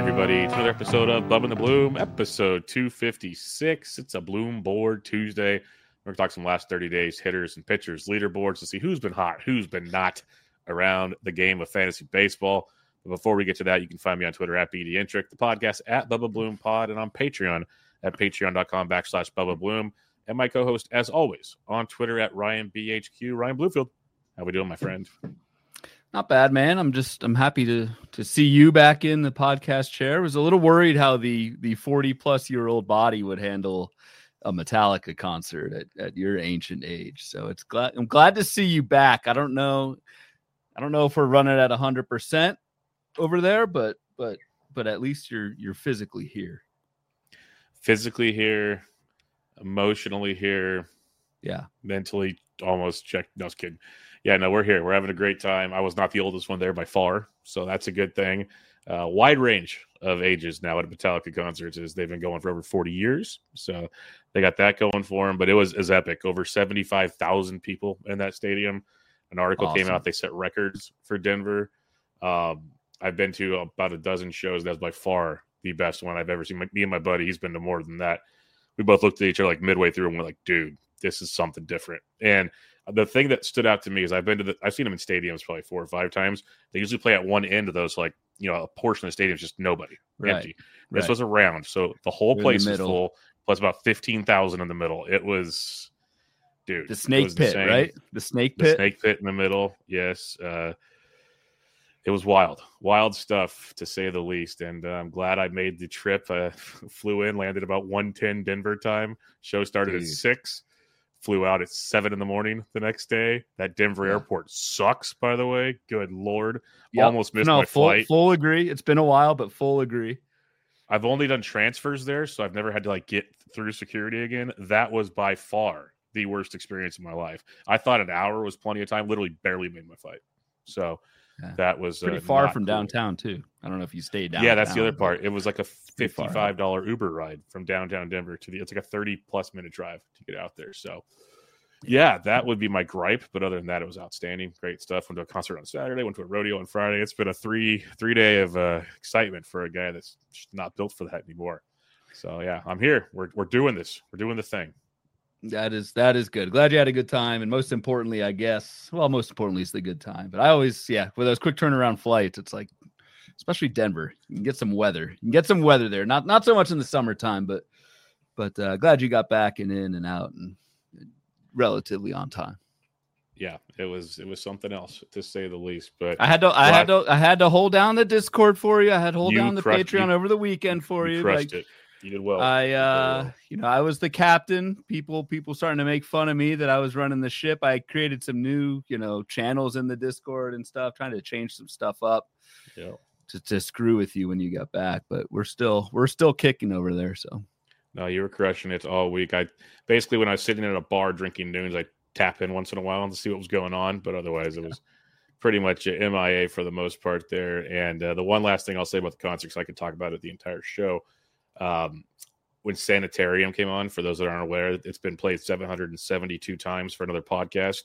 everybody, to another episode of Bub and the Bloom, episode 256. It's a Bloom Board Tuesday. We're going to talk some last 30 days, hitters and pitchers, leaderboards to see who's been hot, who's been not around the game of fantasy baseball. But before we get to that, you can find me on Twitter at BDintric, the podcast at Bubba Bloom Pod, and on Patreon at patreon.com/Bubba Bloom. And my co-host, as always, on Twitter at RyanBHQ. Ryan Bluefield. How we doing, my friend? Not bad, man. I'm happy to see you back in the podcast chair. I was a little worried how the 40-plus-year-old body would handle a Metallica concert at your ancient age. So I'm glad to see you back. I don't know if we're running at 100% over there, but at least you're physically here. Physically here, emotionally here. Yeah. Mentally almost checked. No, I was kidding. Yeah, no, we're here. We're having a great time. I was not the oldest one there by far, so that's a good thing. Wide range of ages now at Metallica concerts as they've been going for over 40 years. So they got that going for them, but it was epic. Over 75,000 people in that stadium. An article came out. They set records for Denver. I've been to about a dozen shows. That's by far the best one I've ever seen. Me and my buddy, he's been to more than that. We both looked at each other like midway through and we're like, dude, this is something different. And the thing that stood out to me is I've seen them in stadiums probably 4 or 5 times. They usually play at one end of those, like, a portion of the stadium is just nobody, empty. This was around, so the whole place is full, plus about 15,000 in the middle. It was, dude, the snake pit, right? The snake pit in the middle. Yes, it was wild stuff to say the least. And I'm glad I made the trip. Flew in, landed about 1:10 Denver time. Show started at 6. Flew out at 7 in the morning the next day. That Denver airport sucks, by the way. Good Lord. Yep. Almost missed my flight. Full agree. It's been a while, but full agree. I've only done transfers there, so I've never had to get through security again. That was by far the worst experience of my life. I thought an hour was plenty of time. Literally barely made my flight. So that was pretty far from downtown too. I don't know if you stayed downtown. Yeah, that's the other part. It was like a $55 Uber ride from downtown Denver to it's like a 30+ minute drive to get out there. So yeah, that would be my gripe. But other than that, it was outstanding. Great stuff. Went to a concert on Saturday, went to a rodeo on Friday. It's been a three day of excitement for a guy that's just not built for that anymore. So yeah, I'm here. We're doing this. We're doing the thing. That is good. Glad you had a good time. And most importantly, I guess, most importantly, it's the good time. But I always, with those quick turnaround flights, it's like, especially Denver, you can get some weather. You can get some weather there. Not so much in the summertime, but glad you got back and in and out and relatively on time. Yeah, it was something else to say the least. But I had to hold down the Discord for you. I had to hold down the Patreon over the weekend for you. Crushed it. You did well. I was the captain. People starting to make fun of me that I was running the ship. I created some new, channels in the Discord and stuff, trying to change some stuff up to screw with you when you got back. But we're still kicking over there. So no, you were crushing it all week. I basically, when I was sitting at a bar drinking noons, I tap in once in a while to see what was going on. But otherwise, it was pretty much MIA for the most part there. And the one last thing I'll say about the concert, because I could talk about it the entire show. When Sanitarium came on, for those that aren't aware, it's been played 772 times for another podcast.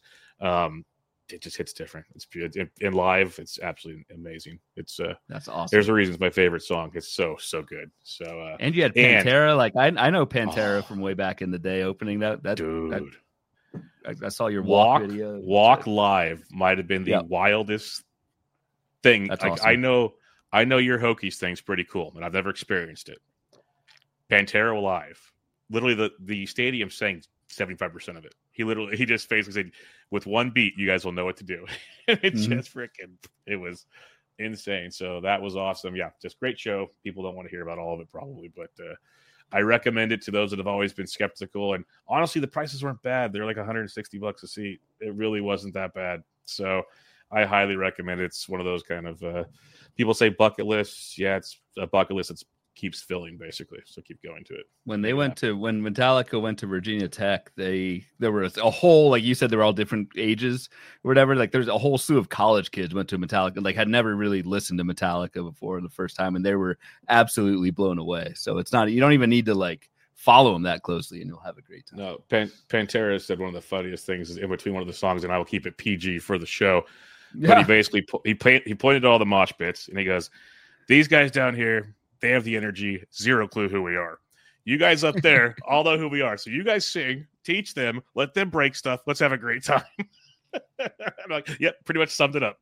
It just hits different. It's in live. It's absolutely amazing. It's that's awesome. There's a reason it's my favorite song. It's so good. So and you had Pantera. I know Pantera from way back in the day opening that dude. I saw your walk video. Walk live might have been the wildest thing. That's awesome. I know your Hokies thing's pretty cool, but I've never experienced it. Pantera live, literally the stadium sang 75% of it. He just basically said, with one beat, you guys will know what to do. It was insane. So that was awesome. Yeah, just great show. People don't want to hear about all of it probably, but I recommend it to those that have always been skeptical. And honestly, the prices weren't bad. They're like $160 a seat. It really wasn't that bad. So I highly recommend it. It's one of those kind of people say bucket lists. Yeah, it's a bucket list that's keeps filling basically, so keep going to it. When Metallica went to Virginia Tech, there was a whole, like you said, they were all different ages or whatever. Like there's a whole slew of college kids went to Metallica, like had never really listened to Metallica before the first time, and they were absolutely blown away. So it's not, you don't even need to like follow them that closely, and you'll have a great time. No, Pantera said one of the funniest things is in between one of the songs, and I will keep it PG for the show. But he basically he pointed to all the mosh pits, and he goes, "These guys down here, They have the energy, zero clue who we are. You guys up there all know who we are. So you guys sing, teach them, let them break stuff. Let's have a great time. I'm like, yep, pretty much summed it up.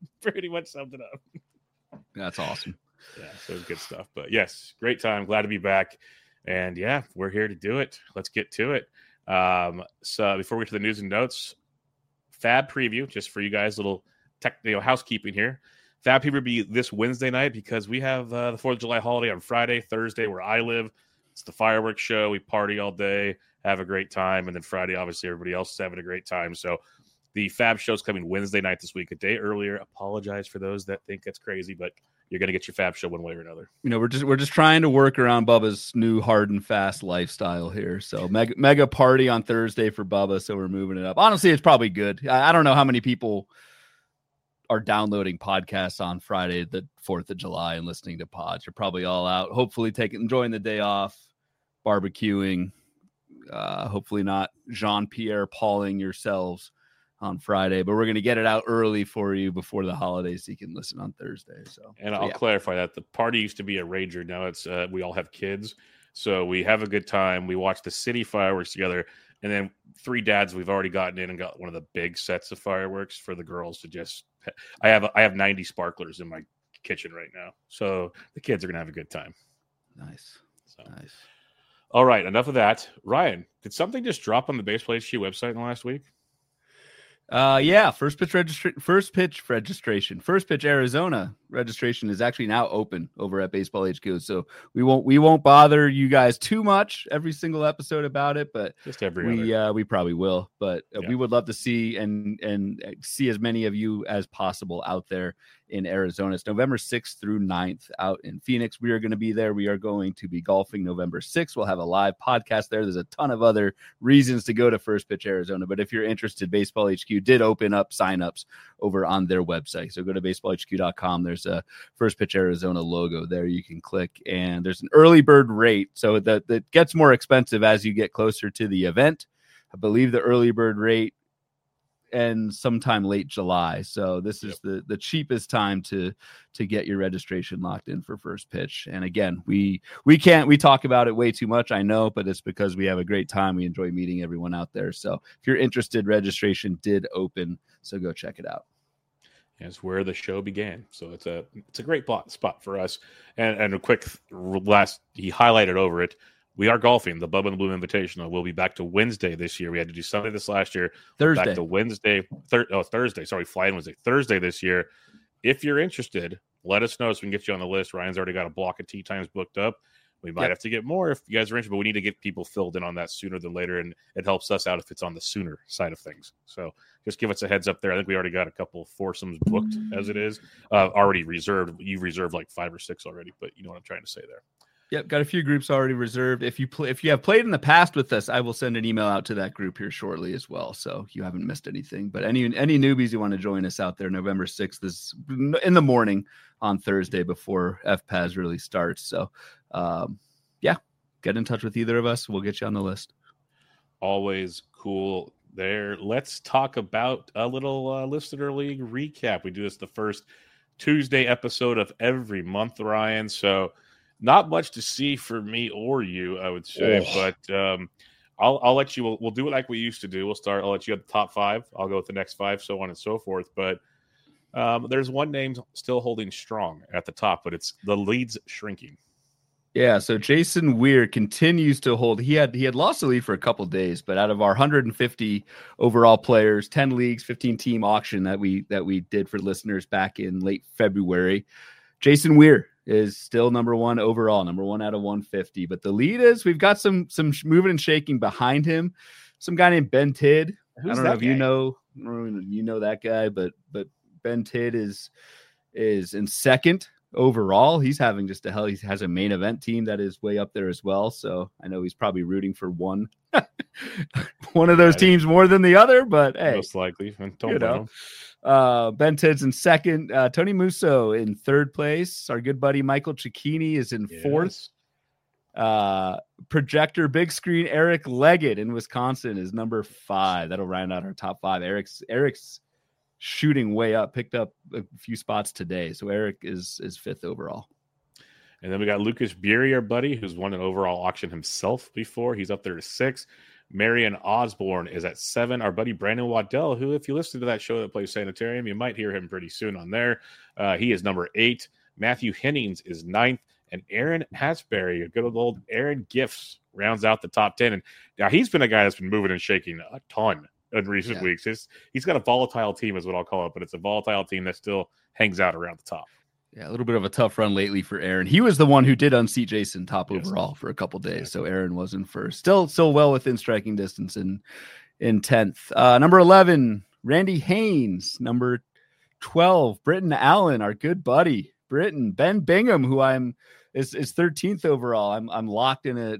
That's awesome. Yeah, so good stuff. But yes, great time. Glad to be back. And yeah, we're here to do it. Let's get to it. So before we get to the news and notes, Fab preview, just for you guys, little housekeeping here. Fab preview will be this Wednesday night because we have the 4th of July holiday on Friday, Thursday, where I live. It's the fireworks show. We party all day, have a great time. And then Friday, obviously, everybody else is having a great time. So the Fab show's coming Wednesday night this week, a day earlier. Apologize for those that think that's crazy, but you're going to get your Fab show one way or another. We're just trying to work around Bubba's new hard and fast lifestyle here. So mega party on Thursday for Bubba. So we're moving it up. Honestly, it's probably good. I don't know how many people are downloading podcasts on Friday, the 4th of July, and listening to pods. You're probably all out, hopefully enjoying the day off, barbecuing, hopefully not Jean-Pierre Pauling yourselves on Friday, but we're going to get it out early for you before the holidays so you can listen on Thursday. And I'll clarify that the party used to be a rager. Now it's we all have kids, so we have a good time. We watch the city fireworks together, and then 3 dads we've already gotten in and got one of the big sets of fireworks for the girls to just. I have 90 sparklers in my kitchen right now, so the kids are going to have a good time. Nice. All right, enough of that. Ryan, did something just drop on the Baseball HQ website in the last week? Yeah, first pitch registration. First pitch Arizona registration is actually now open over at Baseball HQ. So we won't bother you guys too much every single episode about it, but just we probably will. But we would love to see and see as many of you as possible out there in Arizona. It's November 6th through 9th out in Phoenix. We are going to be there. We are going to be golfing November 6th. We'll have a live podcast there. There's a ton of other reasons to go to First Pitch Arizona, but if you're interested, Baseball HQ did open up signups over on their website. So go to baseballhq.com. There's a First Pitch Arizona logo there you can click, and there's an early bird rate. So that gets more expensive as you get closer to the event. I believe the early bird rate ends sometime late July. So this is the cheapest time to get your registration locked in for First Pitch. And again, we talk about it way too much, I know, but it's because we have a great time. We enjoy meeting everyone out there. So if you're interested, registration did open. So go check it out. It's where the show began. So it's a great spot for us. And a quick last, he highlighted over it. We are golfing the Bubba and the Bloom Invitational. We'll be back to Wednesday this year. We had to do Sunday this last year. Thursday. Back to Wednesday. Thursday. Sorry, flying Wednesday. Thursday this year. If you're interested, let us know so we can get you on the list. Ryan's already got a block of tee times booked up. We might have to get more if you guys are interested, but we need to get people filled in on that sooner than later, and it helps us out if it's on the sooner side of things. So just give us a heads up there. I think we already got a couple of foursomes booked as it is. Already reserved. You've reserved like 5 or 6 already, but you know what I'm trying to say there. Yep, got a few groups already reserved. If you have played in the past with us, I will send an email out to that group here shortly as well, so you haven't missed anything. But any newbies who want to join us out there, November 6th is in the morning on Thursday before FPAS really starts. So, get in touch with either of us. We'll get you on the list. Always cool there. Let's talk about a little Listener League recap. We do this the first Tuesday episode of every month, Ryan. So not much to see for me or you, I would say, but I'll let you. We'll do it like we used to do. I'll let you have the top 5. I'll go with the next 5, so on and so forth. But there's one name still holding strong at the top, but it's the lead's shrinking. Yeah, so Jason Weir continues to hold. He had lost the lead for a couple of days, but out of our 150 overall players, 10 leagues, 15 team auction that we did for listeners back in late February, Jason Weir is still number 1 overall, number 1 out of 150. But the lead is we've got some moving and shaking behind him. Some guy named Ben Tidd. I don't know if you know that guy, but Ben Tidd is in second overall. He's having just he has a main event team that is way up there as well. So I know he's probably rooting for one of those teams more than the other, but hey, most likely. Don't know. Ben Tidd's in second. Tony Musso in third place. Our good buddy Michael Cicchini is in fourth. Projector big screen Eric Leggett in Wisconsin is number 5. That'll round out our top 5. Eric's shooting way up, picked up a few spots today. So Eric is 5th overall. And then we got Lucas Bury, our buddy, who's won an overall auction himself before. He's up there to 6. Marion Osborne is at 7. Our buddy Brandon Waddell, who, if you listen to that show that plays Sanitarium, you might hear him pretty soon on there. He is number 8. Matthew Hennings is 9th. And Aaron Hasbury, a good old Aaron Gifts, rounds out the top 10. And now he's been a guy that's been moving and shaking a ton in recent weeks. He's got a volatile team, is what I'll call it, but it's a volatile team that still hangs out around the top. Yeah, a little bit of a tough run lately for Aaron. He was the one who did unseat Jason top overall for a couple days, so Aaron wasn't first. Still well within striking distance in 10th. Number 11, Randy Haynes. Number 12, Britton Allen, our good buddy. Britton. Ben Bingham, who is 13th overall. I'm locked in a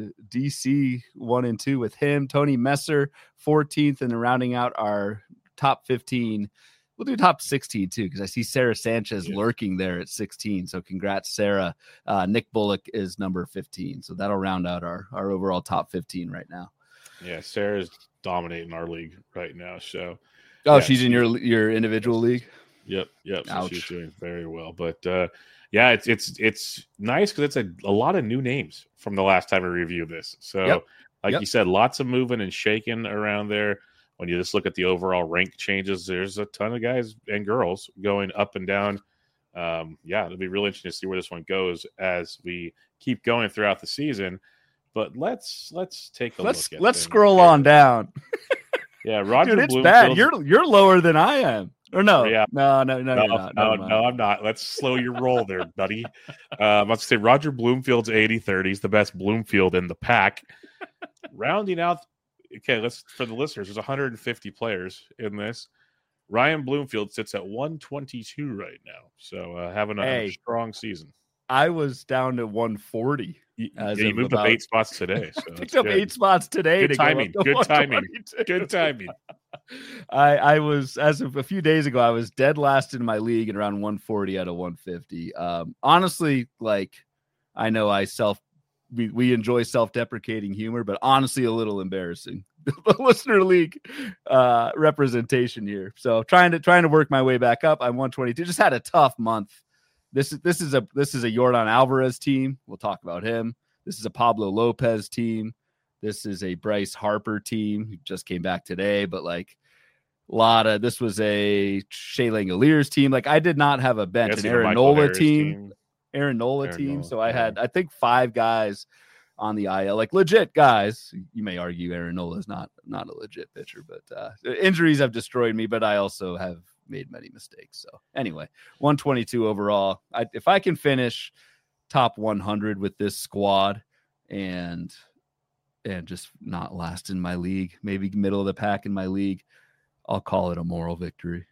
DC 1 and 2 with him. Tony Messer, 14th, and rounding out our top 15. We'll do top 16 too, because I see Sarah Sanchez lurking there at 16. So congrats, Sarah. Nick Bullock is number 15. So that'll round out our overall top 15 right now. Yeah, Sarah's dominating our league right now. So she's in your individual league. Yep. So she's doing very well. But it's nice because it's a lot of new names from the last time we reviewed this. So you said, lots of moving and shaking around there. When you just look at the overall rank changes, there's a ton of guys and girls going up and down. It'll be really interesting to see where this one goes as we keep going throughout the season. But let's take a look at let's scroll on down. Yeah, Roger Dude, it's Bloomfield. bad. You're lower than I am. Or no? Yeah. No, No, I'm not. Let's slow your roll there, buddy. Let's say Roger Bloomfield's 80-30 is the best Bloomfield in the pack. Rounding out. Okay, for the listeners, there's 150 players in this. Ryan Bloomfield sits at 122 right now, so having a strong season. I was down to 140. You moved up 8 spots today. So picked up 8 spots today. Good timing. Good timing. I was, as of a few days ago, I was dead last in my league at around 140 out of 150. Honestly, I know we enjoy self-deprecating humor, but honestly, a little embarrassing. The listener league representation here. So trying to work my way back up. I'm 122. Just had a tough month. This is a Yordan Alvarez team. We'll talk about him. This is a Pablo Lopez team. This is a Bryce Harper team who just came back today, but this was a Shea Langoliers team. I did not have a bench. An Aaron Nola team. Aaron Nola team. So I had, I think, 5 guys on the IL, legit guys. You may argue Aaron Nola is not a legit pitcher, but injuries have destroyed me, but I also have made many mistakes. So anyway, 122 overall. If I can finish top 100 with this squad and just not last in my league, maybe middle of the pack in my league, I'll call it a moral victory.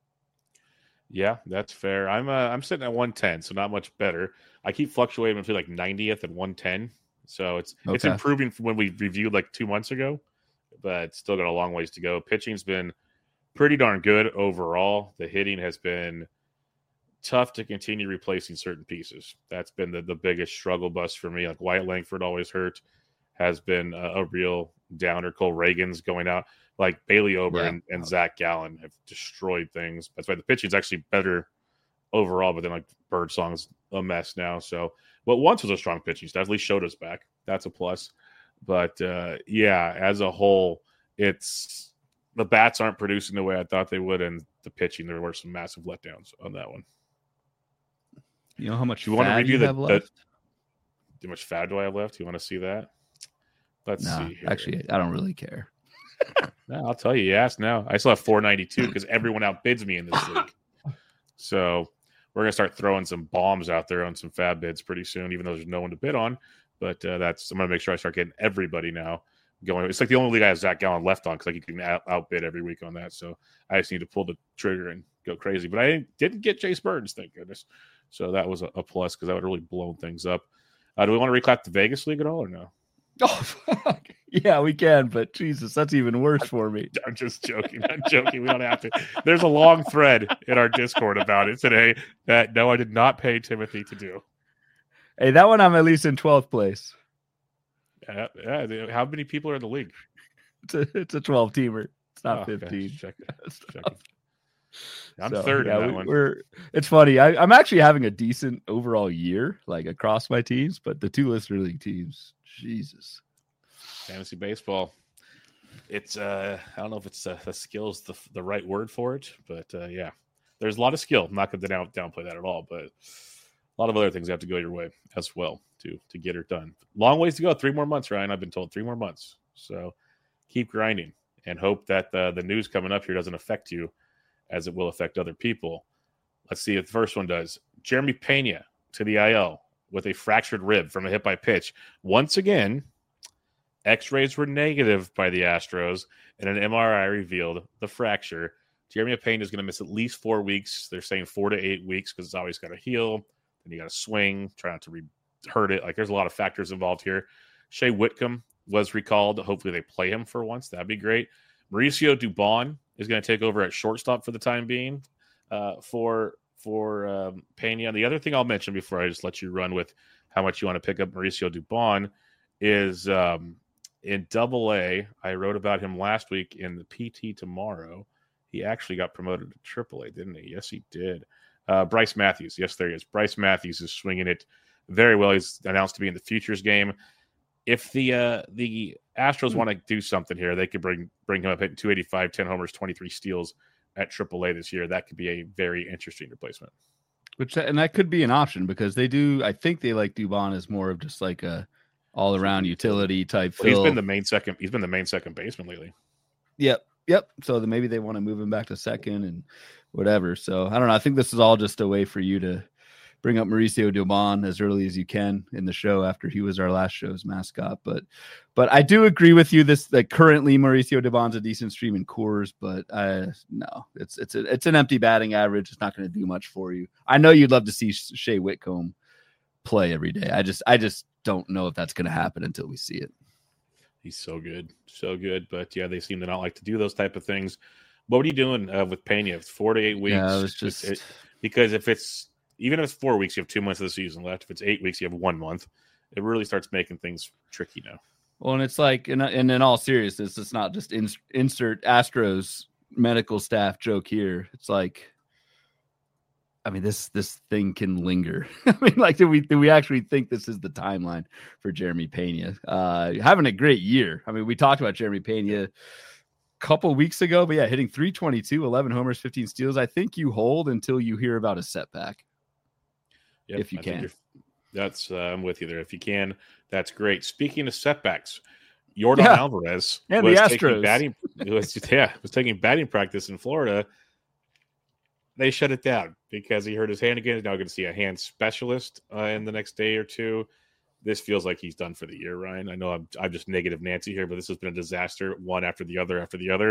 Yeah, that's fair. I'm sitting at 110, so not much better. I keep fluctuating between 90th and 110. So it's improving from when we reviewed 2 months ago, but still got a long ways to go. Pitching's been pretty darn good overall. The hitting has been tough to continue replacing certain pieces. That's been the biggest struggle bus for me. Wyatt Langford always hurt, has been a real downer. Cole Reagan's going out. Bailey Ober and Zach Gallen have destroyed things. That's why the pitching's actually better overall, but then Birdsong's a mess now. So what once was a strong pitching staff at least showed us back. That's a plus. But as a whole, it's the bats aren't producing the way I thought they would, and the pitching, there were some massive letdowns on that one. You know how much you want to review left? How much fat do I have left? You want to see that? Let's see here. Actually, I don't really care. No, I'll tell you. You asked now. I still have 492 because everyone outbids me in this league. So we're gonna start throwing some bombs out there on some fab bids pretty soon, even though there's no one to bid on. But I'm gonna make sure I start getting everybody now going. It's the only league I have Zach Gallen left on because you can outbid every week on that. So I just need to pull the trigger and go crazy. But I didn't get Chase Burns, thank goodness. So that was a plus because that would really blown things up. Do we want to recap the Vegas league at all or no? Oh, fuck. Yeah, we can, but Jesus, that's even worse for me. I'm just joking. I'm joking. We don't have to. There's a long thread in our Discord about it today that, no, I did not pay Timothy to do. Hey, that one I'm at least in 12th place. Yeah. How many people are in the league? It's a 12-teamer. It's not 15. Check. I'm third in that one. It's funny. I'm actually having a decent overall year, like across my teams, but the two listener league teams, Jesus. Fantasy baseball. It's I don't know if it's the skill's the right word for it, but yeah, there's a lot of skill. I'm not going to downplay that at all, but a lot of other things have to go your way as well to get it done. Long ways to go. 3 more months, Ryan. I've been told 3 more months. So keep grinding and hope that the news coming up here doesn't affect you as it will affect other people. Let's see if the first one does. Jeremy Pena to the IL with a fractured rib from a hit by pitch. Once again, X-rays were negative by the Astros, and an MRI revealed the fracture. Jeremy Pena is going to miss at least 4 weeks. They're saying 4 to 8 weeks because it's always got to heal. Then you got to swing, try not to hurt it. Like, there's a lot of factors involved here. Shea Whitcomb was recalled. Hopefully they play him for once. That'd be great. Mauricio Dubon is going to take over at shortstop for the time being for Pena. And the other thing I'll mention before I just let you run with how much you want to pick up Mauricio Dubon is in Double-A. I wrote about him last week in the PT Tomorrow. He actually got promoted to Triple-A, didn't he? Yes, he did. Bryce Matthews. Yes, there he is. Bryce Matthews is swinging it very well. He's announced to be in the Futures game. If the Astros want to do something here, they could bring him up hitting 285, 10 homers, 23 steals at AAA this year. That could be a very interesting replacement. And that could be an option because they do. I think they like Dubon as more of just like a all around utility type. Well, he's been the main second baseman lately. Yep. So maybe they want to move him back to second and whatever. So I don't know. I think this is all just a way for you to bring up Mauricio Dubon as early as you can in the show after he was our last show's mascot. But I do agree with you that currently Mauricio Dubon's a decent stream in Coors, but no, it's an empty batting average. It's not going to do much for you. I know you'd love to see Shea Whitcomb play every day. I just don't know if that's going to happen until we see it. He's so good. But yeah, they seem to not like to do those type of things. What are you doing with Pena? It's 4 to 8 weeks. Yeah, it was just because even if it's 4 weeks, you have 2 months of the season left. If it's 8 weeks, you have 1 month. It really starts making things tricky now. Well, and it's like, and in all seriousness, it's not just insert Astros medical staff joke here. It's like, I mean, this thing can linger. I mean, like, do we actually think this is the timeline for Jeremy Pena? Having a great year. I mean, we talked about Jeremy Pena a couple weeks ago, but yeah, hitting 322, 11 homers, 15 steals. I think you hold until you hear about a setback. Yep, if you can. That's I'm with you there. If you can, that's great. Speaking of setbacks, Yordan Alvarez and was the Astros was taking batting practice in Florida. They shut it down because he hurt his hand again. He's now going to see a hand specialist in the next day or two. This feels like he's done for the year, Ryan. I know I'm just negative Nancy here, but this has been a disaster, one after the other.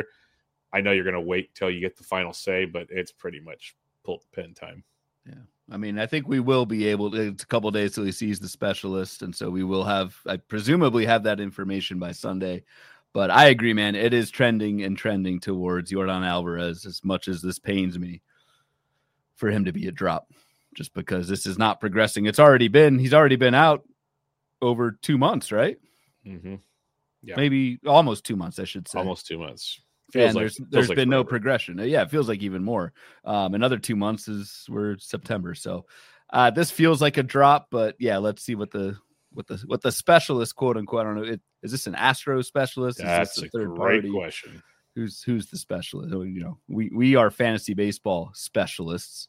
I know you're going to wait till you get the final say, but it's pretty much pull the pin time. Yeah. I mean, I think we will be able to, it's a couple of days till he sees the specialist. And so we will I presumably have that information by Sunday. But I agree, man. It is trending towards Yordan Alvarez, as much as this pains me for him to be a drop, just because this is not progressing. He's already been out over 2 months, right? Mm-hmm. Yeah. Maybe almost 2 months, I should say. Almost 2 months. And there's been no progression. Yeah, it feels like even more. Another 2 months we're September. So this feels like a drop, but yeah, let's see what the specialist, quote unquote, I don't know. Is this an Astro specialist? That's a third great party question. Who's the specialist? You know, we are fantasy baseball specialists,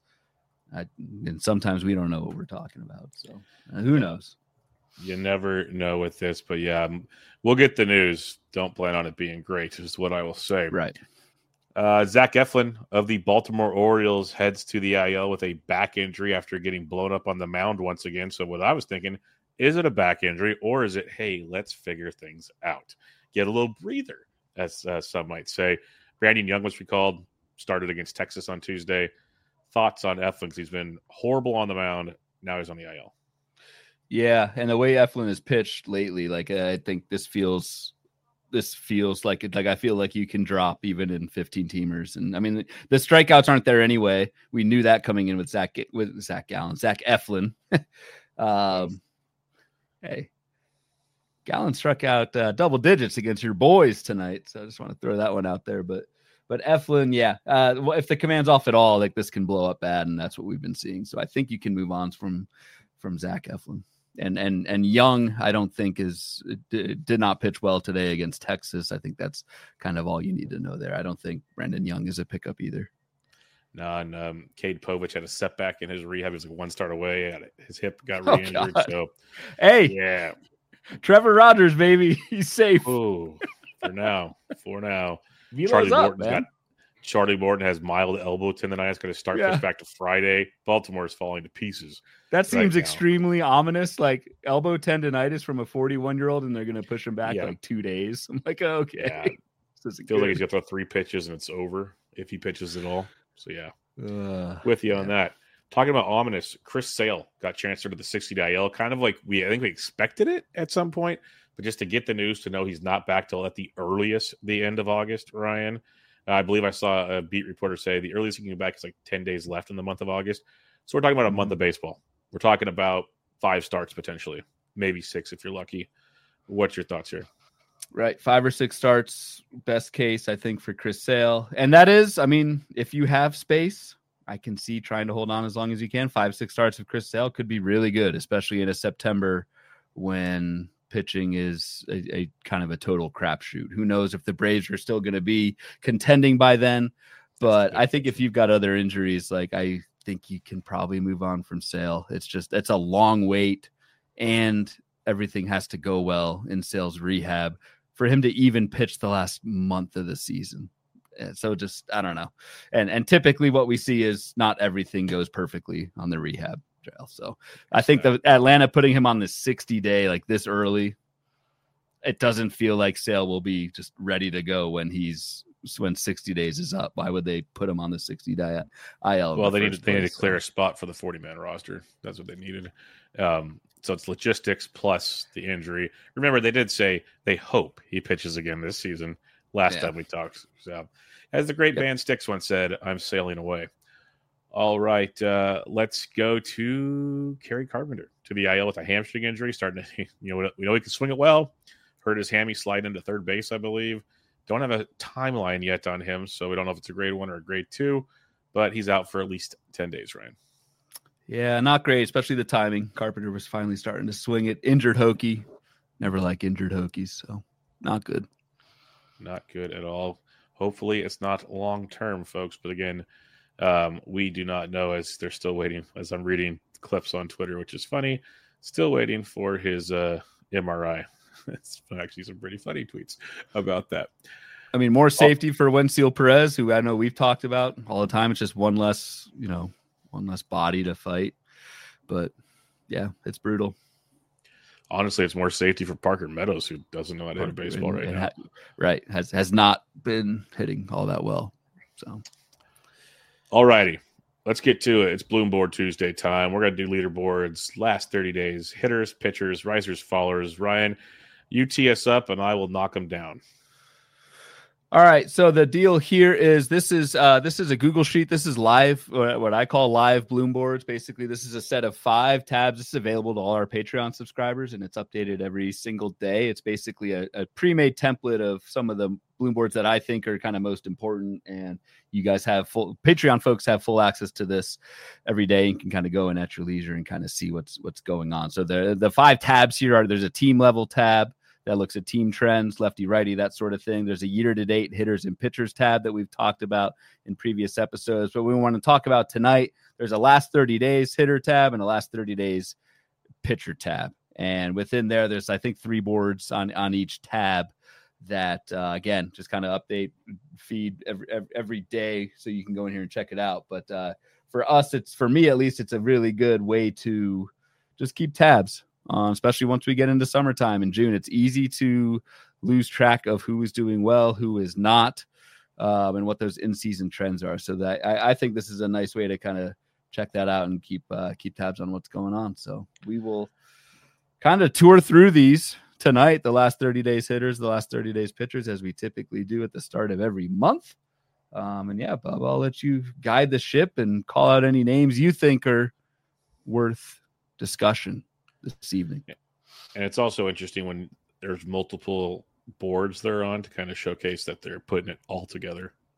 and sometimes we don't know what we're talking about. So who knows? You never know with this, but yeah, we'll get the news. Don't plan on it being great, is what I will say. Right. Zach Eflin of the Baltimore Orioles heads to the IL with a back injury after getting blown up on the mound once again. So what I was thinking, is it a back injury or is it, hey, let's figure things out? Get a little breather, as some might say. Brandon Young was recalled, started against Texas on Tuesday. Thoughts on Eflin, because he's been horrible on the mound. Now he's on the IL. Yeah, and the way Eflin has pitched lately, like I think this feels like I feel like you can drop even in 15 teamers. And I mean, the strikeouts aren't there anyway. We knew that coming in with Zach Eflin. Hey, Gallen struck out double digits against your boys tonight, so I just want to throw that one out there. But But Eflin, yeah. Well, if the command's off at all, like this can blow up bad, and that's what we've been seeing. So I think you can move on from Zach Eflin. And Young, I don't think did not pitch well today against Texas. I think that's kind of all you need to know there. I don't think Brandon Young is a pickup either. No, and Cade Povich had a setback in his rehab. He was like one start away. His hip got re-injured. So, hey, yeah, Trevor Rogers, baby, he's safe. Ooh, for now. Charlie Morton has mild elbow tendonitis. Going to start push back to Friday. Baltimore is falling to pieces. That seems extremely ominous. Like elbow tendonitis from a 41-year-old, and they're going to push him back like 2 days. I'm like, okay. Yeah. Feels like he's going to throw 3 pitches and it's over if he pitches at all. So, yeah, with you on that. Talking about ominous, Chris Sale got transferred to the 60 IL. Kind of like I think we expected it at some point, but just to get the news to know he's not back till at the earliest the end of August, Ryan. I believe I saw a beat reporter say the earliest he can get back is like 10 days left in the month of August. So we're talking about a month of baseball. We're talking about 5 starts potentially, maybe 6 if you're lucky. What's your thoughts here? Right. 5 or 6 starts, best case, I think, for Chris Sale. And that is, I mean, if you have space, I can see trying to hold on as long as you can. 5, 6 starts of Chris Sale could be really good, especially in a September when pitching is a kind of a total crapshoot. Who knows if the Braves are still going to be contending by then. But I think if you've got other injuries, like I think you can probably move on from Sale. It's a long wait, and everything has to go well in Sale's rehab for him to even pitch the last month of the season. So just, I don't know. And typically what we see is not everything goes perfectly on the rehab trail. So I think the Atlanta putting him on the 60-day, like this early, it doesn't feel like Sale will be just ready to go when 60 days is up. Why would they put him on the 60-day IL? Well, they need to clear a spot for the 40-man roster. That's what they needed. So it's logistics plus the injury. Remember, they did say they hope he pitches again this season. Last time we talked. So, as the great band Styx once said, I'm sailing away. All right, let's go to Kerry Carpenter to the IL with a hamstring injury. Starting to, we know he can swing it well. Hurt his hammy slide into third base, I believe. Don't have a timeline yet on him, so we don't know if it's a grade 1 or a grade 2. But he's out for at least 10 days, Ryan. Yeah, not great, especially the timing. Carpenter was finally starting to swing it. Injured Hokie. Never like injured Hokies, so not good. Not good at all. Hopefully it's not long-term, folks. But again, we do not know, as they're still waiting, as I'm reading clips on Twitter, which is funny, still waiting for his MRI. It's actually some pretty funny tweets about that. I mean, more safety for Wensil Perez, who I know we've talked about all the time. It's just one less body to fight. But yeah, it's brutal. Honestly, it's more safety for Parker Meadows, who doesn't know how to hit a baseball now. Right. Has not been hitting all that well. So, all righty. Let's get to it. It's Bloom Board Tuesday time. We're going to do leaderboards, last 30 days, hitters, pitchers, risers, fallers. Ryan, you tee us up, and I will knock them down. All right. So the deal here is this is a Google sheet. This is live, what I call live Bloom boards. Basically, this is a set of 5 tabs. This is available to all our Patreon subscribers, and it's updated every single day. It's basically a pre-made template of some of the Bloom boards that I think are kind of most important. And you guys have Patreon folks have full access to this every day and can kind of go in at your leisure and kind of see what's going on. So the 5 tabs here there's a team level tab that looks at team trends, lefty, righty, that sort of thing. There's a year-to-date hitters and pitchers tab that we've talked about in previous episodes. But we want to talk about tonight, there's a last 30 days hitter tab and a last 30 days pitcher tab. And within there's, I think, 3 boards on each tab that, again, just kind of update feed every day so you can go in here and check it out. But for us, for me at least, it's a really good way to just keep tabs. Especially once we get into summertime in June, it's easy to lose track of who is doing well, who is not, and what those in-season trends are. So that I think this is a nice way to kind of check that out and keep tabs on what's going on. So we will kind of tour through these tonight, the last 30 days hitters, the last 30 days pitchers, as we typically do at the start of every month. And yeah, Bob, I'll let you guide the ship and call out any names you think are worth discussion this evening. And it's also interesting when there's multiple boards they're on to kind of showcase that they're putting it all together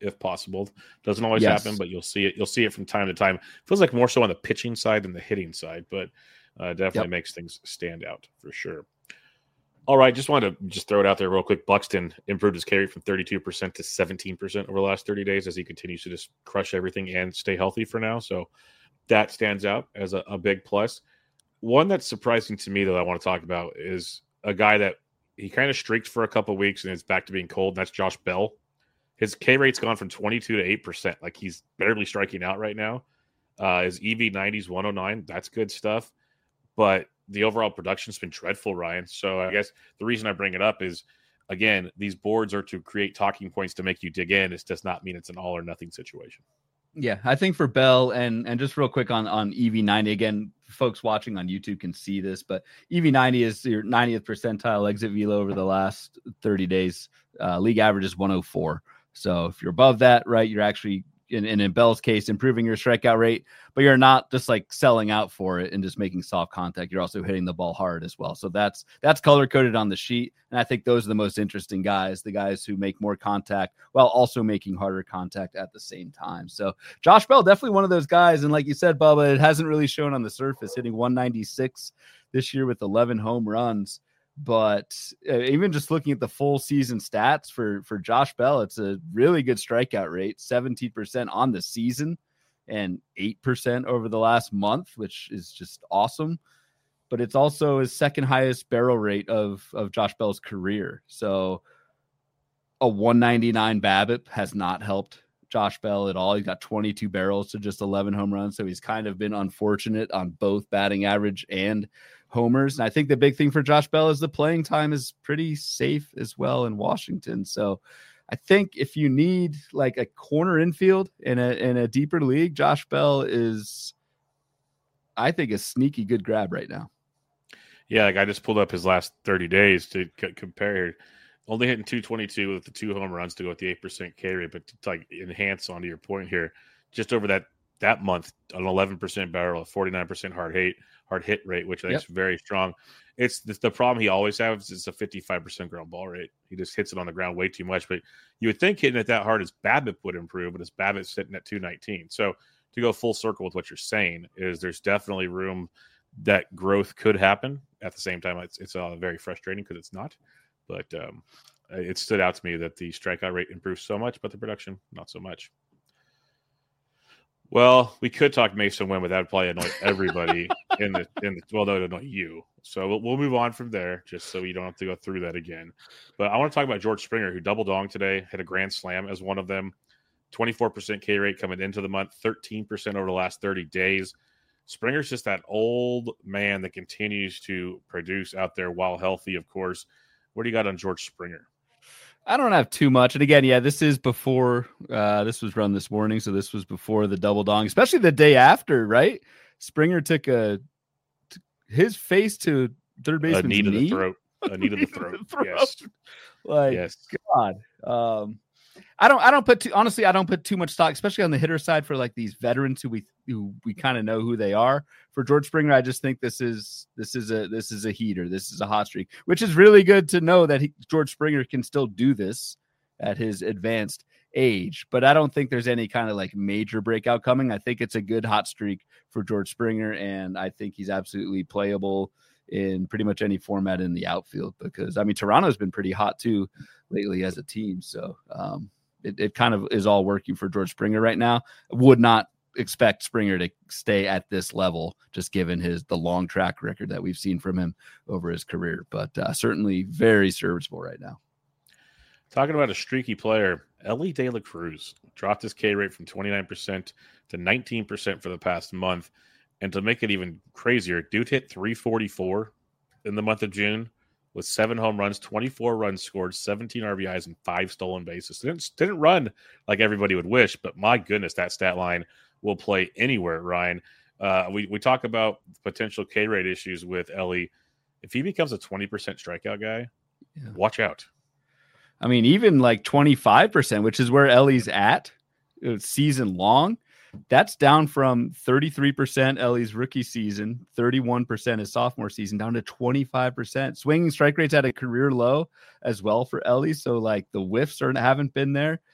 if possible. Doesn't always Yes. happen, but you'll see it. You'll see it from time to time. Feels like more so on the pitching side than the hitting side, but definitely makes things stand out for sure. All right, just wanted to throw it out there real quick. Buxton improved his carry from 32% to 17% over the last 30 days as he continues to just crush everything and stay healthy for now. So that stands out as a big plus. One that's surprising to me that I want to talk about is a guy that he kind of streaked for a couple of weeks and it's back to being cold, and that's Josh Bell. His K rate's gone from 22 to 8%. Like, he's barely striking out right now. His EV90 is 109. That's good stuff. But the overall production's been dreadful, Ryan. So I guess the reason I bring it up is, again, these boards are to create talking points to make you dig in. It does not mean it's an all or nothing situation. Yeah, I think for Bell, and just real quick on EV90, again, folks watching on YouTube can see this, but EV90 is your 90th percentile exit velo over the last 30 days. League average is 104. So if you're above that, right, you're actually, in Bell's case, improving your strikeout rate, but you're not just like selling out for it and just making soft contact. You're also hitting the ball hard as well. So that's color coded on the sheet. And I think those are the most interesting guys, the guys who make more contact while also making harder contact at the same time. So Josh Bell, definitely one of those guys. And like you said, Bubba, it hasn't really shown on the surface, hitting 196 this year with 11 home runs. But even just looking at the full season stats for Josh Bell, it's a really good strikeout rate, 17% on the season and 8% over the last month, which is just awesome. But it's also his second highest barrel rate of Josh Bell's career. So a 199 BABIP has not helped Josh Bell at all. He's got 22 barrels to just 11 home runs. So he's kind of been unfortunate on both batting average and homers. And I think the big thing for Josh Bell is the playing time is pretty safe as well in Washington. So I think if you need like a corner infield in a deeper league, Josh Bell is, I think, a sneaky good grab right now. Yeah, like I just pulled up his last 30 days to compare. Only hitting 222 with the 2 home runs to go with the 8% K rate, but to like enhance onto your point here, just over that month, an 11% barrel, a 49% hard hit rate, which I think is very strong. It's the problem he always has is a 55% ground ball rate. He just hits it on the ground way too much. But you would think hitting it that hard, his BABIP would improve, but his BABIP's sitting at 219. So to go full circle with what you're saying is there's definitely room that growth could happen. At the same time, it's very frustrating because it's not. But it stood out to me that the strikeout rate improved so much, but the production not so much. Well, we could talk Mason Wynn, but that would probably annoy everybody in the well, that would annoy you. So we'll move on from there, just so you don't have to go through that again. But I want to talk about George Springer, who double-donged today, hit a grand slam as one of them. 24% K rate coming into the month, 13% over the last 30 days. Springer's just that old man that continues to produce out there while healthy, of course. What do you got on George Springer? I don't have too much. And again, this is before this was run this morning. So this was before the double dong, especially the day after, right? Springer took his face to third baseman's knee. A knee to the throat. Yes. Yes. God. I don't put too much stock, especially on the hitter side, for like these veterans who we kind of know who they are. For George Springer, I just think this is a heater. This is a hot streak, which is really good to know that George Springer can still do this at his advanced age. But I don't think there's any kind of like major breakout coming. I think it's a good hot streak for George Springer, and I think he's absolutely playable in pretty much any format in the outfield, because Toronto's been pretty hot too lately as a team. So it kind of is all working for George Springer right now. I would not expect Springer to stay at this level, just given the long track record that we've seen from him over his career, but certainly very serviceable right now. Talking about a streaky player, Elly De La Cruz dropped his K rate from 29% to 19% for the past month. And to make it even crazier, dude hit 344 in the month of June with 7 home runs, 24 runs scored, 17 RBIs, and 5 stolen bases. Didn't run like everybody would wish, but my goodness, that stat line will play anywhere, Ryan. We talk about potential K rate issues with Elly. If he becomes a 20% strikeout guy, watch out. Even like 25%, which is where Elly's at season long. That's down from 33% Elly's rookie season, 31% his sophomore season, down to 25%. Swinging strike rates at a career low as well for Elly. So like the whiffs haven't been there.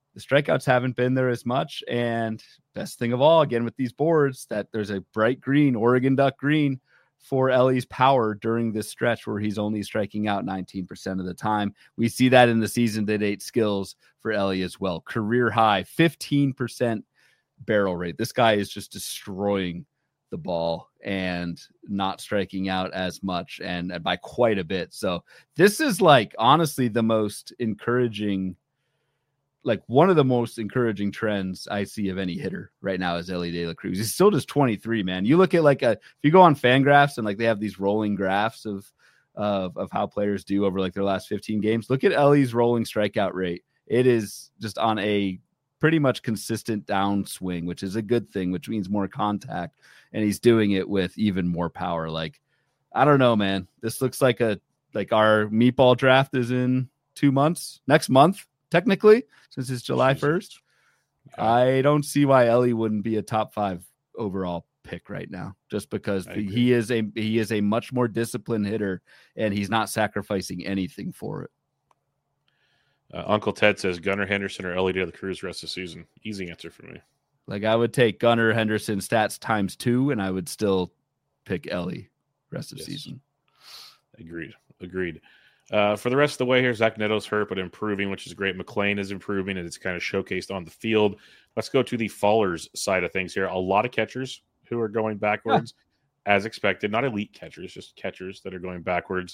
the strikeouts haven't been there as much. And best thing of all, again, with these boards, that there's a bright green, Oregon Duck green, for Ellie's power during this stretch where he's only striking out 19% of the time. We see that in the season to date skills for Ellie as well. Career high, 15% barrel rate. This guy is just destroying the ball and not striking out as much and by quite a bit. So this is like honestly the most encouraging, like one of the most encouraging trends I see of any hitter right now is Elly De La Cruz. He's still just 23, man. You look at if you go on Fangraphs and like they have these rolling graphs of how players do over like their last 15 games. Look at Ellie's rolling strikeout rate. It is just on a pretty much consistent downswing, which is a good thing, which means more contact. And he's doing it with even more power. Like, I don't know, man. This looks like our meatball draft is in 2 months, next month. Technically, since it's July 1st, I don't see why Elly wouldn't be a top 5 overall pick right now, just because he is a much more disciplined hitter and he's not sacrificing anything for it. Uncle Ted says Gunnar Henderson or Elly De La Cruz rest of the season. Easy answer for me. Like I would take Gunnar Henderson stats times 2 and I would still pick Elly rest of season. Agreed. For the rest of the way here, Zach Neto's hurt, but improving, which is great. McLean is improving, and it's kind of showcased on the field. Let's go to the fallers side of things here. A lot of catchers who are going backwards, as expected. Not elite catchers, just catchers that are going backwards.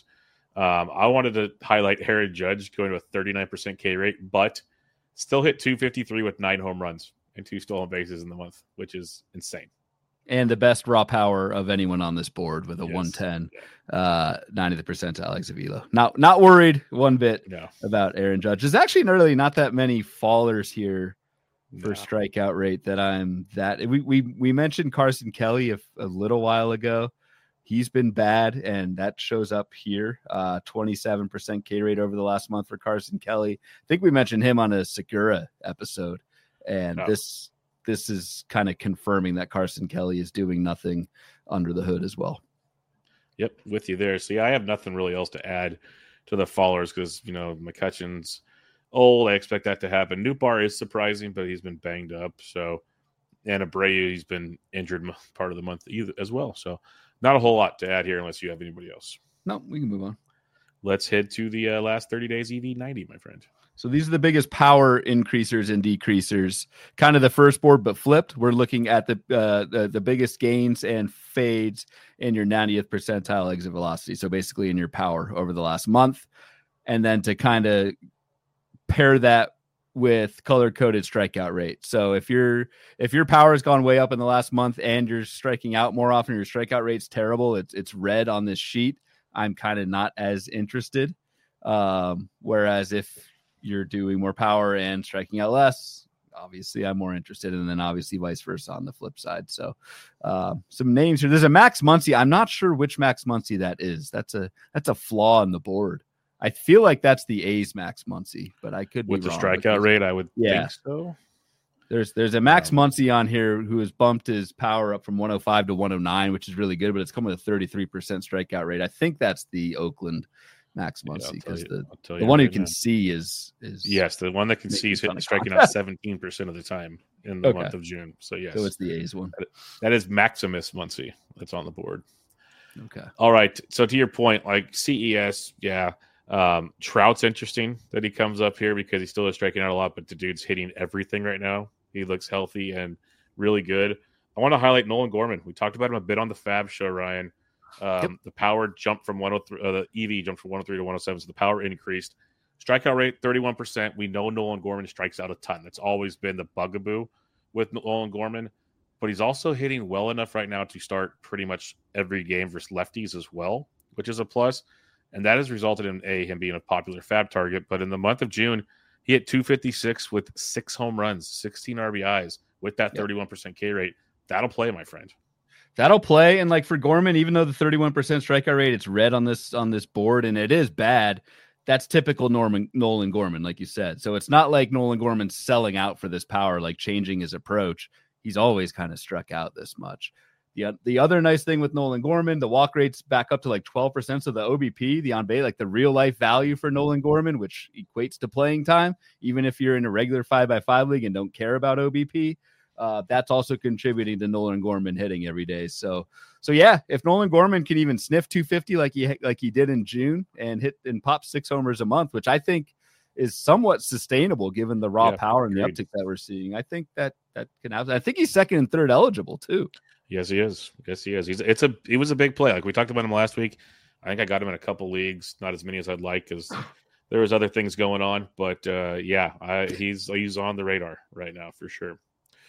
I wanted to highlight Aaron Judge going to a 39% K rate, but still hit 253 with 9 home runs and 2 stolen bases in the month, which is insane. And the best raw power of anyone on this board with a 110, 90th percentile Alex Avila. Not worried one bit about Aaron Judge. There's actually really not that many fallers here for strikeout rate that we mentioned Carson Kelly a little while ago. He's been bad, and that shows up here. 27% K rate over the last month for Carson Kelly. I think we mentioned him on a Segura episode, and this is kind of confirming that Carson Kelly is doing nothing under the hood as well. Yep, with you there. See, I have nothing really else to add to the fallers because, McCutcheon's old. I expect that to happen. Nootbaar is surprising, but he's been banged up. So, and Abreu, he's been injured part of the month as well. So, not a whole lot to add here unless you have anybody else. No, we can move on. Let's head to the last 30 days EV90, my friend. So these are the biggest power increasers and decreasers, kind of the first board, but flipped. We're looking at the biggest gains and fades in your 90th percentile exit velocity. So basically in your power over the last month. And then to kind of pair that with color-coded strikeout rate. So if your power has gone way up in the last month and you're striking out more often, your strikeout rate's terrible. It's red on this sheet. I'm kind of not as interested. Whereas if you're doing more power and striking out less, obviously I'm more interested, and then obviously vice versa on the flip side. So some names here. There's a Max Muncy. I'm not sure which Max Muncy that is. That's a flaw in the board. I feel like that's the A's Max Muncy, but I could be with the wrong. strikeout rate. I would think so. There's a Max Muncy on here who has bumped his power up from 105 to 109, which is really good, but it's come with a 33% strikeout rate. I think that's the Oakland Max Muncy, because the one who can see is yes, the one that can see is striking out 17% of the time in the month of June. So yes, so it's the A's one. That is Maximus Muncy that's on the board. Okay, all right. So to your point, like CES, Trout's interesting that he comes up here because he still is striking out a lot, but the dude's hitting everything right now. He looks healthy and really good. I want to highlight Nolan Gorman. We talked about him a bit on the Fab show, Ryan. The power jumped from 103. The EV jumped from 103 to 107, so the power increased. Strikeout rate 31%. We know Nolan Gorman strikes out a ton. That's always been the bugaboo with Nolan Gorman, but he's also hitting well enough right now to start pretty much every game versus lefties as well, which is a plus. And that has resulted in him being a popular Fab target. But in the month of June, he hit 256 with 6 home runs, 16 RBIs with that 31% K rate. That'll play, my friend. That'll play. And like for Gorman, even though the 31% strikeout rate, it's red on this board and it is bad, that's typical Nolan Gorman, like you said. So it's not like Nolan Gorman's selling out for this power, like changing his approach. He's always kind of struck out this much. The other nice thing with Nolan Gorman, the walk rate's back up to like 12%. So the OBP, the on base, like the real life value for Nolan Gorman, which equates to playing time, even if you're in a regular 5x5 league and don't care about OBP, that's also contributing to Nolan Gorman hitting every day. So yeah, if Nolan Gorman can even sniff 250 like he did in June and hit and pop 6 homers a month, which I think is somewhat sustainable given the raw power and the uptick that we're seeing, I think that can happen. I think he's second and third eligible too. Yes, he is. He was a big play. Like we talked about him last week. I think I got him in a couple leagues, not as many as I'd like because there was other things going on. But he's on the radar right now for sure.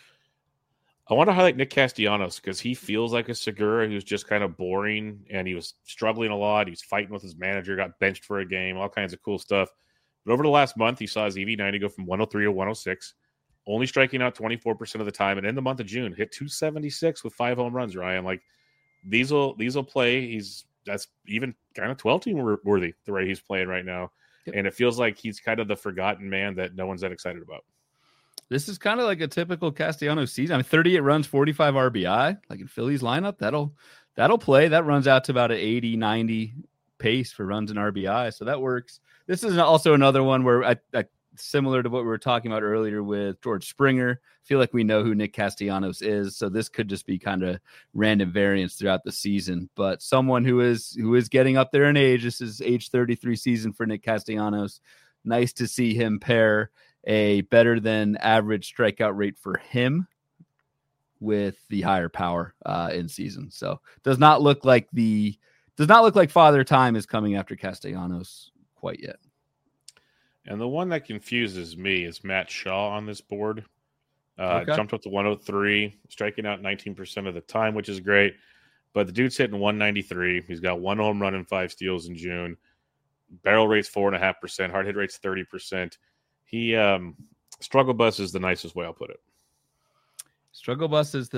I want to highlight Nick Castellanos because he feels like a Segura who's just kind of boring, and he was struggling a lot. He was fighting with his manager, got benched for a game, all kinds of cool stuff. But over the last month, he saw his EV90 go from 103 to 106. Only striking out 24% of the time, and in the month of June, hit 276 with 5 home runs. Ryan, like these will play. That's even kind of 12-team worthy the way he's playing right now, and it feels like he's kind of the forgotten man that no one's that excited about. This is kind of like a typical Castellanos season. I mean, 38 runs, 45 RBI, like in Philly's lineup. That'll play. That runs out to about an 80, 90 pace for runs and RBI, so that works. This is also another one where I similar to what we were talking about earlier with George Springer. I feel like we know who Nick Castellanos is, so this could just be kind of random variance throughout the season. But someone who is getting up there in age. This is age 33 season for Nick Castellanos. Nice to see him pair a better than average strikeout rate for him with the higher power in season. So does not look like Father Time is coming after Castellanos quite yet. And the one that confuses me is Matt Shaw on this board. Okay. Jumped up to 103, striking out 19% of the time, which is great. But the dude's hitting 193. He's got 1 home run and 5 steals in June. Barrel rate's 4.5%. Hard hit rate's 30%. He struggle bus is the nicest way I'll put it. Struggle bus is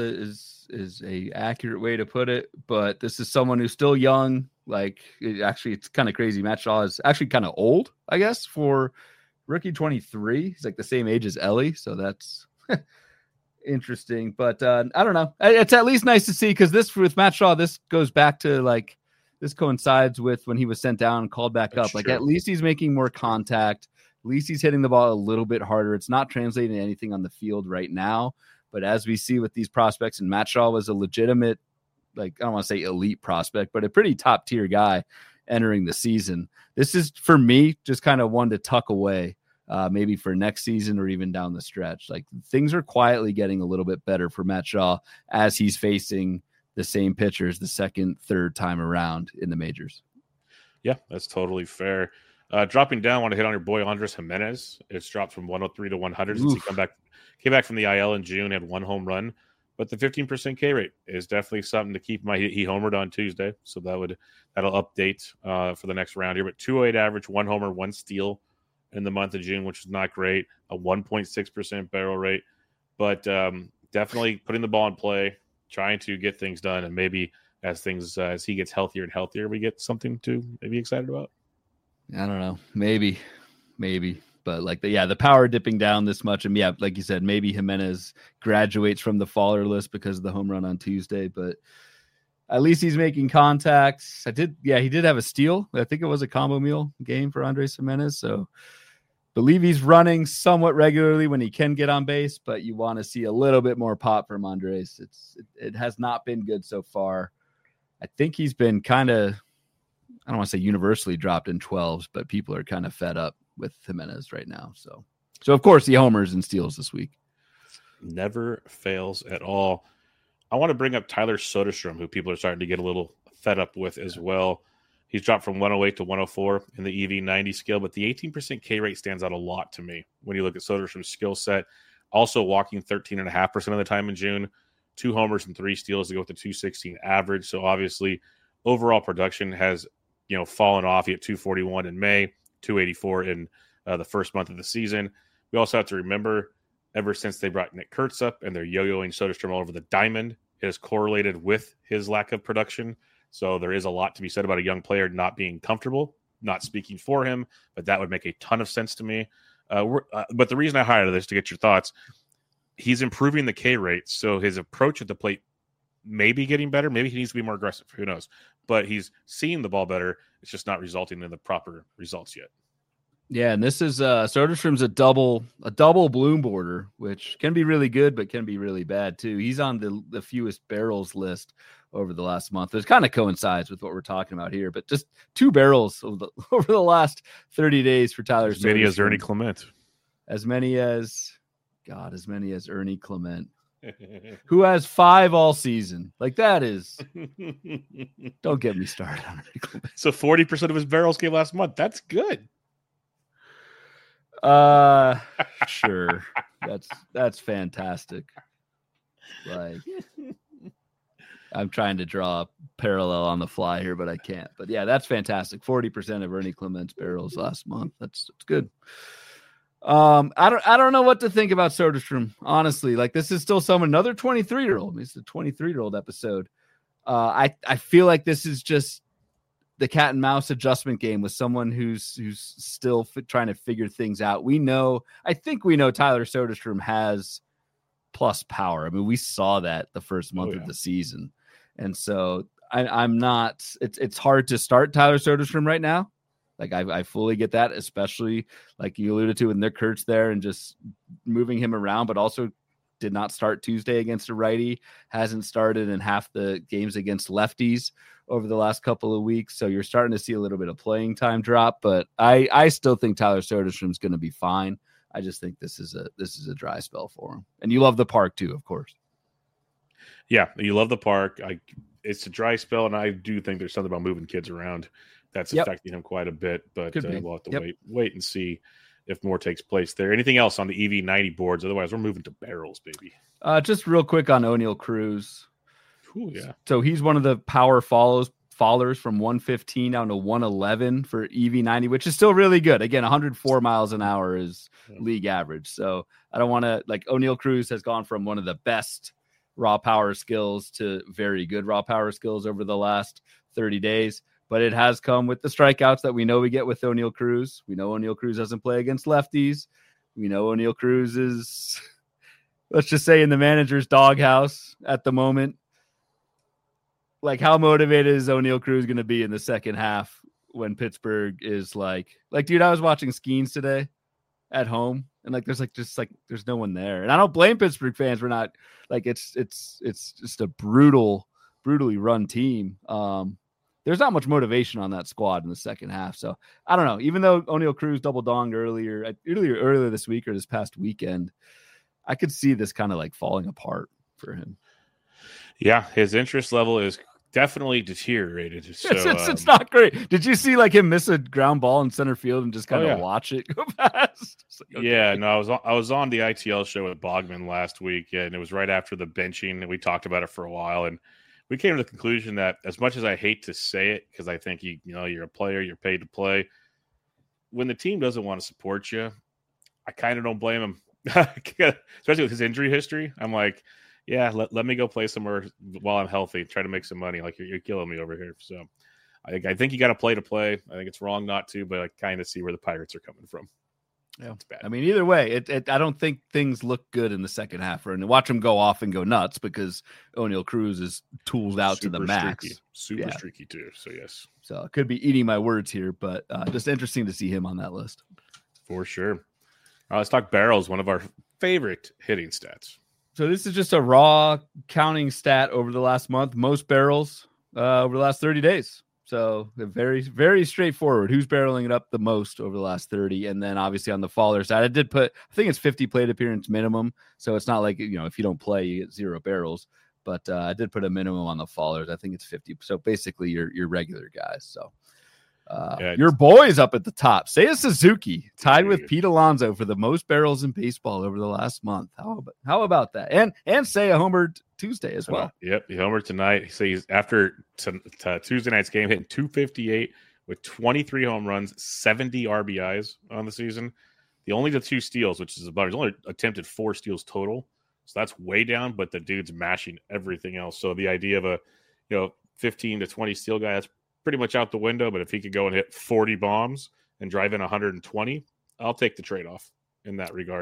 a accurate way to put it, but this is someone who's still young. Like it's kind of crazy. Matt Shaw is actually kind of old, I guess, for rookie 23. He's like the same age as Ellie, so that's interesting. But I don't know. It's at least nice to see because this with Matt Shaw, this goes back to like this coincides with when he was sent down and called back up. Like at least he's making more contact. At least he's hitting the ball a little bit harder. It's not translating to anything on the field right now. But as we see with these prospects, and Matt Shaw was a legitimate, like, I don't want to say elite prospect, but a pretty top tier guy entering the season. This is, for me, just kind of one to tuck away, maybe for next season or even down the stretch. Like things are quietly getting a little bit better for Matt Shaw as he's facing the same pitchers the second, third time around in the majors. Yeah, that's totally fair. Dropping down, I want to hit on your boy Andres Jimenez. It's dropped from 103 to 100 since he came back from the IL in June, had 1 home run. But the 15% K rate is definitely something to keep. He homered on Tuesday, so that'll update for the next round here. But 208 average, 1 homer, 1 steal in the month of June, which is not great. A 1.6% barrel rate, but definitely putting the ball in play, trying to get things done, and maybe as he gets healthier and healthier, we get something to maybe excited about. I don't know. Maybe. But like the power dipping down this much. And yeah, like you said, maybe Jimenez graduates from the faller list because of the home run on Tuesday, but at least he's making contacts. He did have a steal. I think it was a combo meal game for Andres Jimenez. So believe he's running somewhat regularly when he can get on base, but you want to see a little bit more pop from Andres. It has not been good so far. I think he's been kind of, I don't want to say universally dropped in 12s, but people are kind of fed up with Jimenez right now. So of course he homers and steals this week. Never fails at all. I want to bring up Tyler Soderstrom, who people are starting to get a little fed up with as well. He's dropped from 108 to 104 in the EV90 scale, but the 18% K rate stands out a lot to me when you look at Soderstrom's skill set. Also walking 13.5% of the time in June, 2 homers and 3 steals to go with the 216 average. So obviously overall production has fallen off. He had 241 in May, 284 in the first month of the season. We also have to remember, ever since they brought Nick Kurtz up and they're yo-yoing Soderstrom all over the diamond, it has correlated with his lack of production. So there is a lot to be said about a young player not being comfortable, not speaking for him, but that would make a ton of sense to me. But the reason I highlighted this to get your thoughts, he's improving the K rate, so his approach at the plate maybe getting better. Maybe he needs to be more aggressive. Who knows? But he's seeing the ball better. It's just not resulting in the proper results yet. Yeah, and this is Soderstrom's a double bloom border, which can be really good, but can be really bad too. He's on the fewest barrels list over the last month. It kind of coincides with what we're talking about here, but just 2 barrels over the last 30 days for Tyler Soderstrom. As many as Ernie Clement. As many as Ernie Clement, who has 5 all season. Like that is, don't get me started on Ernie Clement. So 40% of his barrels came last month. That's good. Sure. That's fantastic. Like, I'm trying to draw a parallel on the fly here, but I can't. But yeah, that's fantastic. 40% of Ernie Clement's barrels last month. That's good. I don't know what to think about Soderstrom, honestly. Like, this is still another 23-year-old. It's a 23-year-old episode. I feel like this is just the cat and mouse adjustment game with someone who's still trying to figure things out. I think we know Tyler Soderstrom has plus power. I mean, we saw that the first month of the season. And so I'm not, it's hard to start Tyler Soderstrom right now. Like I fully get that, especially like you alluded to with Nick Kurtz there and just moving him around, but also did not start Tuesday against a righty, hasn't started in half the games against lefties over the last couple of weeks. So you're starting to see a little bit of playing time drop, but I still think Tyler Soderstrom is going to be fine. I just think this is a dry spell for him. And you love the park too, of course. Yeah, you love the park. It's a dry spell, and I do think there's something about moving kids around that's affecting him quite a bit. But we'll have to wait and see if more takes place there. Anything else on the EV90 boards? Otherwise, we're moving to barrels, baby. Just real quick on O'Neal Cruz. Ooh, yeah. So he's one of the power fallers from 115 down to 111 for EV90, which is still really good. Again, 104 miles an hour is league average. So I don't want to, like, O'Neal Cruz has gone from one of the best raw power skills to very good raw power skills over the last 30 days. But it has come with the strikeouts that we know we get with O'Neal Cruz. We know O'Neal Cruz doesn't play against lefties. We know O'Neal Cruz is, let's just say, in the manager's doghouse at the moment. Like, how motivated is O'Neal Cruz going to be in the second half when Pittsburgh is like, dude, I was watching Skeens today at home, and there's no one there. And I don't blame Pittsburgh fans. We're not like, it's just a brutally run team. There's not much motivation on that squad in the second half. So I don't know, even though O'Neal Cruz double donged earlier this week or this past weekend, I could see this kind of like falling apart for him. Yeah, his interest level is definitely deteriorated. So, it's not great. Did you see like him miss a ground ball in center field and just kind of watch it go past? Like, okay. Yeah, no, I was on the ITL show with Bogman last week, and it was right after the benching, and we talked about it for a while, and we came to the conclusion that, as much as I hate to say it, because I think you're a player, you're paid to play, when the team doesn't want to support you, I kind of don't blame him, especially with his injury history. I'm like, yeah, let me go play somewhere while I'm healthy, try to make some money. Like, you're killing me over here. So I think you got to play to play. I think it's wrong not to, but I kind of see where the Pirates are coming from. Yeah, it's bad. I mean, either way, I don't think things look good in the second half. And watch him go off and go nuts because O'Neal Cruz is tooled out to the max. Super streaky too. So yes. So I could be eating my words here, but just interesting to see him on that list. For sure. All right, let's talk barrels, one of our favorite hitting stats. So this is just a raw counting stat over the last month. Most barrels over the last 30 days. So very, very straightforward. Who's barreling it up the most over the last 30? And then obviously on the faller side, I think it's 50 plate appearance minimum. So it's not like, if you don't play, you get 0 barrels. But I did put a minimum on the fallers. I think it's 50. So basically your regular guys. So your boy's up at the top. Seiya Suzuki tied with Pete Alonso for the most barrels in baseball over the last month. How about that? And Seiya homered Tuesday as well. Yep, he homered tonight. So he's after Tuesday night's game hitting 258 with 23 home runs, 70 RBIs on the season. The 2 steals, which is about, he's only attempted 4 steals total. So that's way down, but the dude's mashing everything else. So the idea of a 15 to 20 steal guy, that's pretty much out the window. But if he could go and hit 40 bombs and drive in 120, I'll take the trade-off in that regard.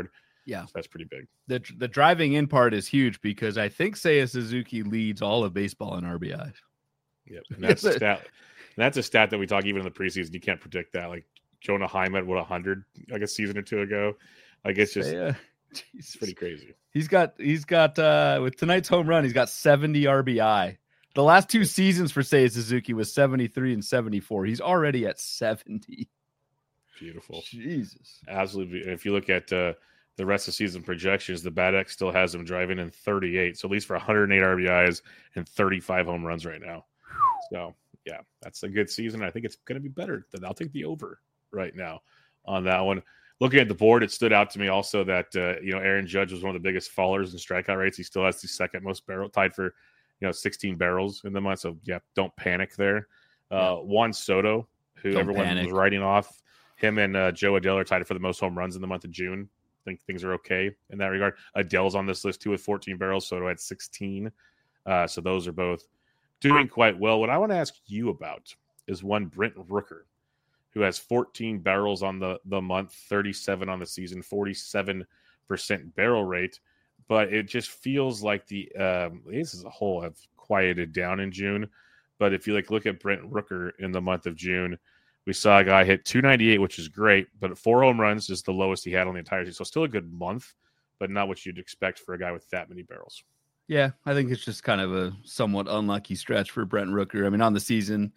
Yeah. So that's pretty big. The driving in part is huge because I think Seiya Suzuki leads all of baseball in RBI. Yep. And that's a stat. And that's a stat that we talk even in the preseason. You can't predict that. Like Jonah Heim had 100 like a season or two ago. Like it's just it's pretty crazy. He's got with tonight's home run, he's got 70 RBI. The last 2 seasons for Seiya Suzuki was 73 and 74. He's already at 70. Beautiful. Jesus. Absolutely. And if you look at the rest of the season projections, the Bad X still has him driving in 38. So at least for 108 RBIs and 35 home runs right now. So yeah, that's a good season. I think it's going to be better than I'll take the over right now on that one. Looking at the board, it stood out to me also that Aaron Judge was one of the biggest fallers in strikeout rates. He still has the second most barrel, tied for 16 barrels in the month. So yeah, don't panic there. Juan Soto, who everyone was writing off, him and Joe Adele are tied for the most home runs in the month of June. I think things are okay in that regard. Adele's on this list too with 14 barrels. Soto had 16. So those are both doing quite well. What I want to ask you about is one Brent Rooker, who has 14 barrels on the month, 37 on the season, 47% barrel rate. But it just feels like the A's as a whole have quieted down in June. But if you look at Brent Rooker in the month of June, we saw a guy hit 298, which is great, but 4 home runs is the lowest he had on the entire season. So still a good month, but not what you'd expect for a guy with that many barrels. Yeah, I think it's just kind of a somewhat unlucky stretch for Brent Rooker. I mean, on the season,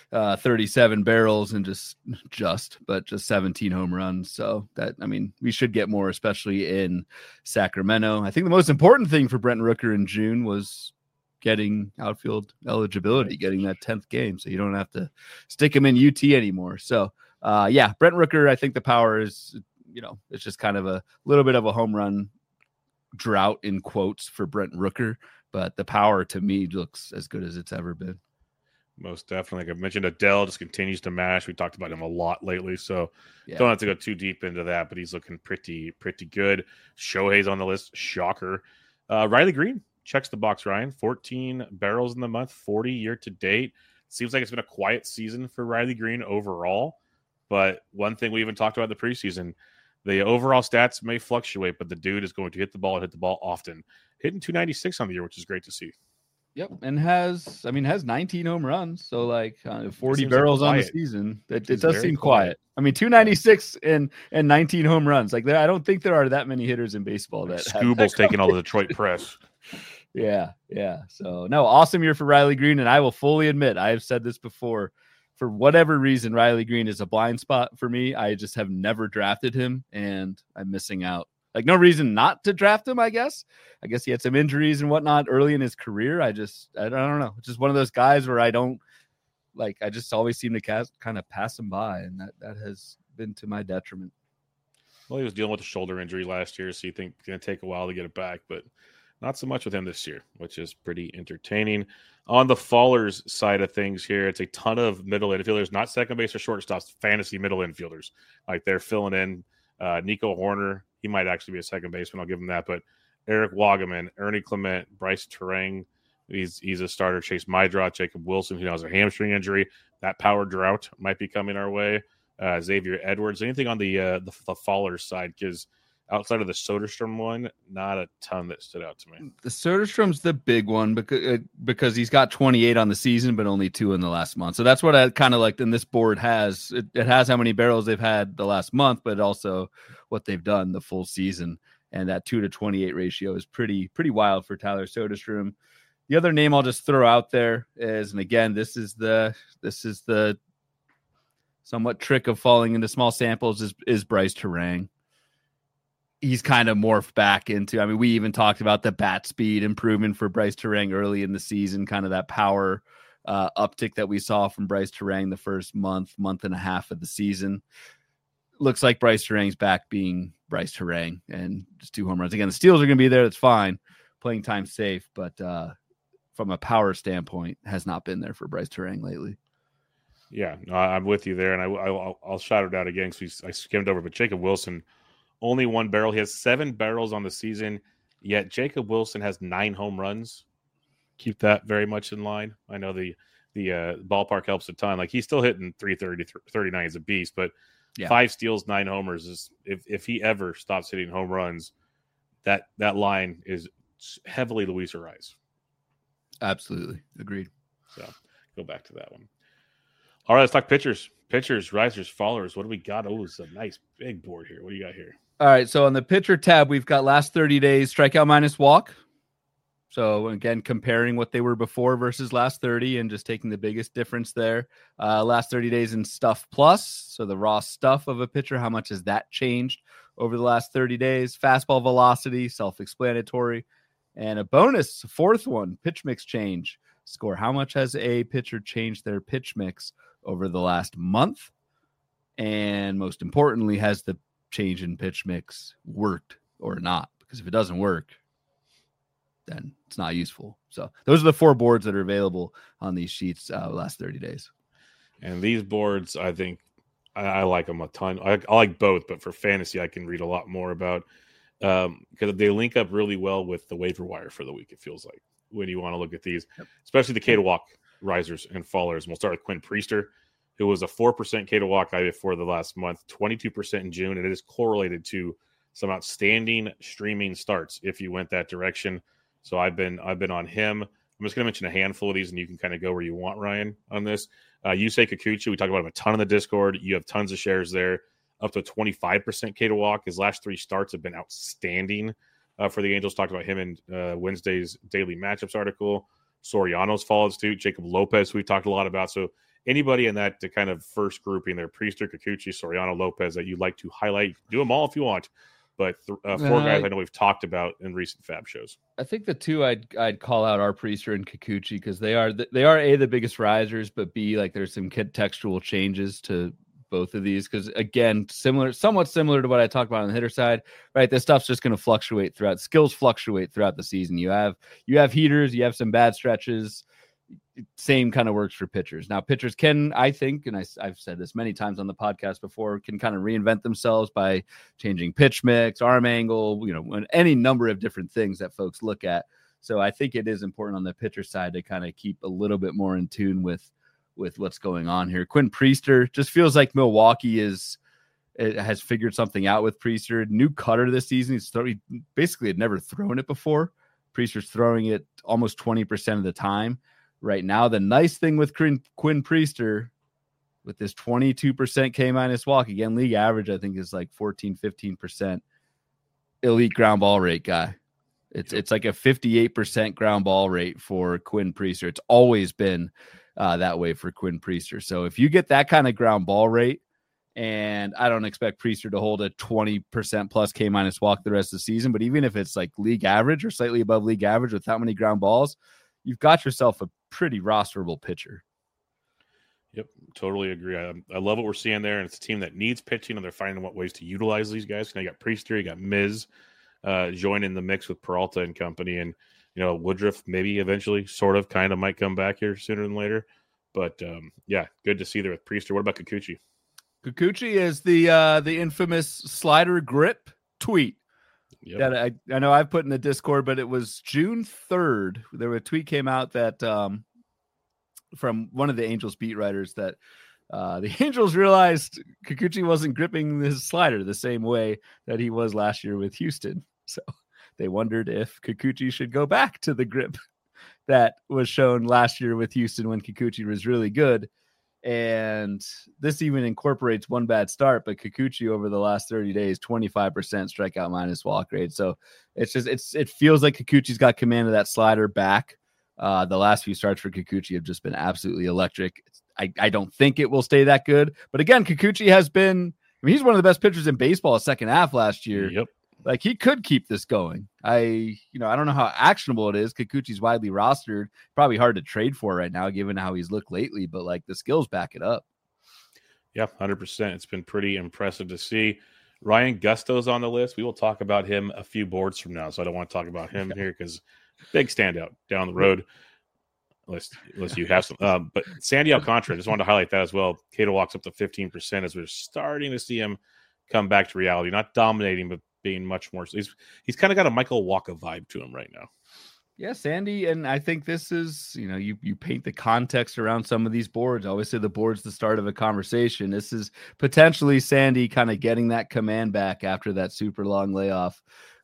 37 barrels and just 17 home runs. So that, I mean, we should get more, especially in Sacramento. I think the most important thing for Brent Rooker in June was getting outfield eligibility, getting that 10th game. So you don't have to stick him in UT anymore. So Brent Rooker, I think the power is, it's just kind of a little bit of a home run drought in quotes for Brent Rooker, but the power to me looks as good as it's ever been. Most definitely. Like I mentioned, Adele just continues to mash. We talked about him a lot lately, so don't have to go too deep into that, but he's looking pretty good. Shohei's on the list. Shocker. Riley Green checks the box, Ryan. 14 barrels in the month, 40 year to date. Seems like it's been a quiet season for Riley Green overall, but one thing we even talked about in the preseason, the overall stats may fluctuate, but the dude is going to hit the ball often. Hitting 296 on the year, which is great to see. Yep, and has 19 home runs, so 40 barrels on the season. It does seem quiet. I mean, 296 and 19 home runs. I don't think there are that many hitters in baseball that Scooble's taking all the Detroit press. Yeah. So no, awesome year for Riley Green, and I will fully admit I have said this before. For whatever reason, Riley Green is a blind spot for me. I just have never drafted him, and I'm missing out. No reason not to draft him, I guess. I guess he had some injuries and whatnot early in his career. I don't know. It's just one of those guys where I just always seem to kind of pass him by, and that has been to my detriment. Well, he was dealing with a shoulder injury last year, so you think it's going to take a while to get it back, but not so much with him this year, which is pretty entertaining. On the fallers side of things here, it's a ton of middle infielders, not second base or shortstops, fantasy middle infielders. They're filling in. Nico Horner, he might actually be a second baseman. I'll give him that. But Eric Wagaman, Ernie Clement, Bryce Terang, he's a starter. Chase Mydrot, Jacob Wilson, who has a hamstring injury. That power drought might be coming our way. Xavier Edwards. Anything on the fallers side? Because outside of the Soderstrom one, not a ton that stood out to me. The Soderstrom's the big one because he's got 28 on the season, but only 2 in the last month. So that's what I kind of like. And this board has it has how many barrels they've had the last month, but also what they've done the full season. And that 2 to 28 ratio is pretty wild for Tyler Soderstrom. The other name I'll just throw out there is, and again, this is the somewhat trick of falling into small samples is Bryce Terang. He's kind of morphed back into, we even talked about the bat speed improvement for Bryce Terang early in the season, kind of that power uptick that we saw from Bryce Terang the first month and a half of the season. Looks like Bryce Terang's back being Bryce Terang and just 2 home runs. Again, the steals are going to be there. That's fine. Playing time safe, but from a power standpoint, has not been there for Bryce Terang lately. Yeah, no, I'm with you there, and I'll shout it out again because I skimmed over, but Jacob Wilson, only 1 barrel. He has 7 barrels on the season, yet Jacob Wilson has 9 home runs. Keep that very much in line. I know the ballpark helps a ton. He's still hitting 330, 39 is a beast, but 5 steals, 9 homers is if he ever stops hitting home runs, that line is heavily Luis Arraez. Absolutely. Agreed. So go back to that one. All right, let's talk pitchers. Pitchers, risers, fallers. What do we got? Oh, it's a nice big board here. What do you got here? All right, so on the pitcher tab, we've got last 30 days strikeout minus walk. So again, comparing what they were before versus last 30 and just taking the biggest difference there. Last 30 days in stuff plus, so the raw stuff of a pitcher, how much has that changed over the last 30 days? Fastball velocity, self-explanatory. And a bonus, fourth one, pitch mix change score. How much has a pitcher changed their pitch mix over the last month? And most importantly, has the change in pitch mix worked or not? Because if it doesn't work, then it's not useful. So those are the 4 boards that are available on these sheets last 30 days. And these boards, I think I like them a ton. I like both, but for fantasy, I can read a lot more about because they link up really well with the waiver wire for the week. It feels like when you want to look at these, especially the K to walk risers and fallers. And we'll start with Quinn Priester, who was a 4% K to walk guy before the last month, 22% in June, and it is correlated to some outstanding streaming starts if you went that direction. So I've been on him. I'm just going to mention a handful of these, and you can kind of go where you want, Ryan, on this. Yusei Kikuchi, we talk about him a ton in the Discord. You have tons of shares there, up to 25% K to walk. His last 3 starts have been outstanding for the Angels. Talked about him in Wednesday's daily matchups article. Soriano's followed suit. Jacob Lopez, we've talked a lot about. So anybody in that kind of first grouping there, Priester, Kikuchi, Soriano, Lopez, that you'd like to highlight, do them all if you want. But 4 guys I know we've talked about in recent Fab shows. I think the 2 I'd call out are Priester and Kikuchi because they are A, the biggest risers, but B, like there's some textual changes to both of these because again, somewhat similar to what I talked about on the hitter side, right? This stuff's just going to fluctuate throughout. Skills fluctuate throughout the season. You have heaters, you have some bad stretches. Same kind of works for pitchers. Now, pitchers can, I think, and I've said this many times on the podcast before, can kind of reinvent themselves by changing pitch mix, arm angle, any number of different things that folks look at. So I think it is important on the pitcher side to kind of keep a little bit more in tune with what's going on here. Quinn Priester just feels like Milwaukee has figured something out with Priester. New cutter this season. He basically had never thrown it before. Priester's throwing it almost 20% of the time right now. The nice thing with Quinn Priester with this 22% K minus walk, again, league average, I think is like 14-15% elite ground ball rate guy. It's like a 58% ground ball rate for Quinn Priester. It's always been that way for Quinn Priester. So if you get that kind of ground ball rate, and I don't expect Priester to hold a 20% plus K minus walk the rest of the season, but even if it's like league average or slightly above league average with that many ground balls, you've got yourself a pretty rosterable pitcher. Yep, totally agree. I love what we're seeing there, and it's a team that needs pitching, and they're finding what ways to utilize these guys. Now you got Priester, you got Miz joining the mix with Peralta and company, and Woodruff maybe eventually, sort of, kind of might come back here sooner than later. But yeah, good to see there with Priester. What about Kikuchi? Kikuchi is the infamous slider grip tweet. Yep. That I know I've put in the Discord, but it was June 3rd. There was a tweet came out that from one of the Angels beat writers that the Angels realized Kikuchi wasn't gripping his slider the same way that he was last year with Houston. So they wondered if Kikuchi should go back to the grip that was shown last year with Houston when Kikuchi was really good. And this even incorporates one bad start, but Kikuchi over the last 30 days, 25% strikeout minus walk rate. So it feels like Kikuchi's got command of that slider back. The last few starts for Kikuchi have just been absolutely electric. I don't think it will stay that good, but again, Kikuchi has been, he's one of the best pitchers in baseball second half last year. Yep. Like he could keep this going. I don't know how actionable it is. Kikuchi's widely rostered, probably hard to trade for right now, given how he's looked lately, but like the skills back it up. Yeah, 100%. It's been pretty impressive to see. Ryan Gusto's on the list. We will talk about him a few boards from now, so I don't want to talk about him here because big standout down the road. Unless you have some. But Sandy Alcantara, just wanted to highlight that as well. Cato walks up to 15% as we're starting to see him come back to reality. Not dominating, but being much more. He's kind of got a Michael Wacha vibe to him right now. Yeah, Sandy, and I think this is, you paint the context around some of these boards. I always say the board's the start of a conversation. This is potentially Sandy kind of getting that command back after that super long layoff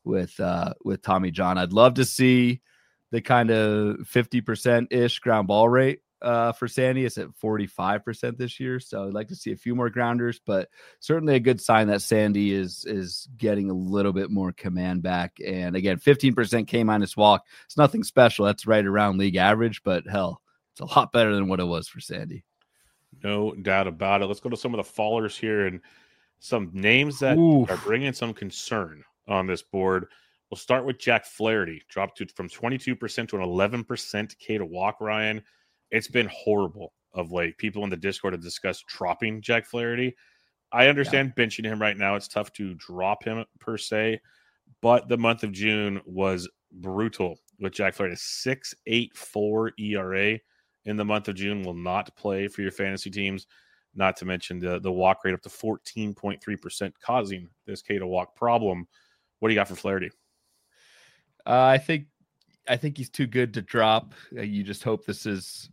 with Tommy John. I'd love to see the kind of 50% ish ground ball rate for Sandy. It's at 45% this year. So I'd like to see a few more grounders, but certainly a good sign that Sandy is getting a little bit more command back. And again, 15% K minus walk. It's nothing special. That's right around league average, but hell, it's a lot better than what it was for Sandy. No doubt about it. Let's go to some of the fallers here and some names that are bringing some concern on this board. We'll start with Jack Flaherty, dropped from 22% to an 11% K to walk, Ryan. It's been horrible of late. People in the Discord have discussed dropping Jack Flaherty. I understand benching him right now. It's tough to drop him per se, but the month of June was brutal with Jack Flaherty. 6.84 ERA in the month of June will not play for your fantasy teams, not to mention the walk rate up to 14.3%, causing this K to walk problem. What do you got for Flaherty? I think he's too good to drop. You just hope this is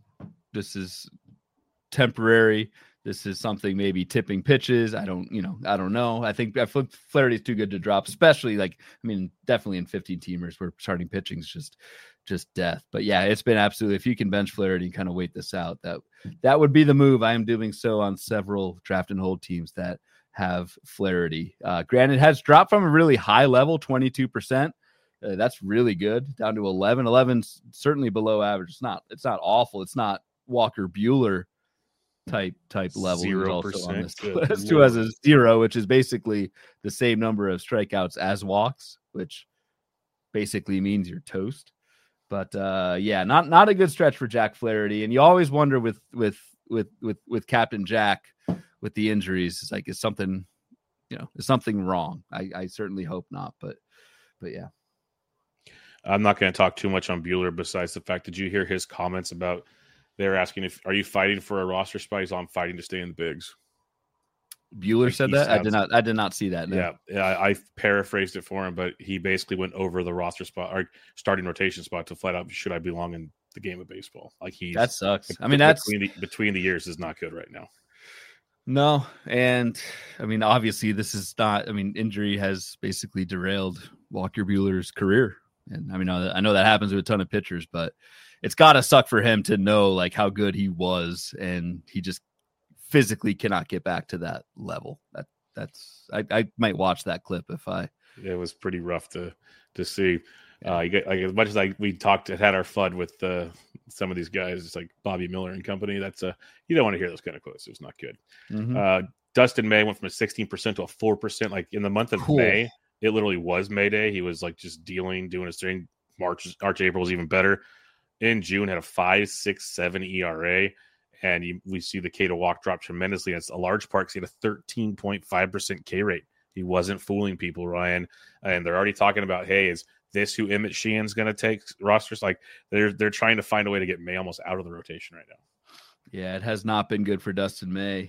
temporary. This is something maybe tipping pitches. I don't know. I think Flaherty is too good to drop, especially definitely in 15 teamers where starting pitching is just death. But yeah, it's been absolutely, if you can bench Flaherty and kind of wait this out, that would be the move. I am doing so on several draft and hold teams that have Flaherty. Granted, has dropped from a really high level, 22%. That's really good, down to 11. 11's certainly below average. It's not awful. It's not Walker Buehler type level. 0% on this list, who has a 0, which is basically the same number of strikeouts as walks, which basically means you're toast. But not a good stretch for Jack Flaherty. And you always wonder with Captain Jack with the injuries, it's like, is something wrong? I certainly hope not, but yeah. I'm not going to talk too much on Buehler besides the fact, did you hear his comments about they're asking are you fighting for a roster spot? He's on fighting to stay in the bigs. Buehler said that? I did not see that. No. Yeah. I paraphrased it for him, but he basically went over the roster spot or starting rotation spot to flat out, should I belong in the game of baseball? Like that sucks. Between the years is not good right now. No. And obviously this is not, injury has basically derailed Walker Buehler's career. And I know that happens with a ton of pitchers, but it's got to suck for him to know like how good he was, and he just physically cannot get back to that level. I might watch that clip It was pretty rough to see. You get, like, as much as we had our fun with some of these guys, it's like Bobby Miller and company. That's you don't want to hear those kind of quotes. It was not good. Mm-hmm. Dustin May went from a 16% to a 4%. Like in the month of May. It literally was May Day. He was like just doing his thing. March, April was even better. In June, had a 5.67 ERA, and we see the K to walk drop tremendously. And it's a large part because he had a 13.5% K rate. He wasn't fooling people, Ryan. And they're already talking about, hey, is this who Emmett Sheehan's going to take rosters? Like they're trying to find a way to get May almost out of the rotation right now. Yeah, it has not been good for Dustin May.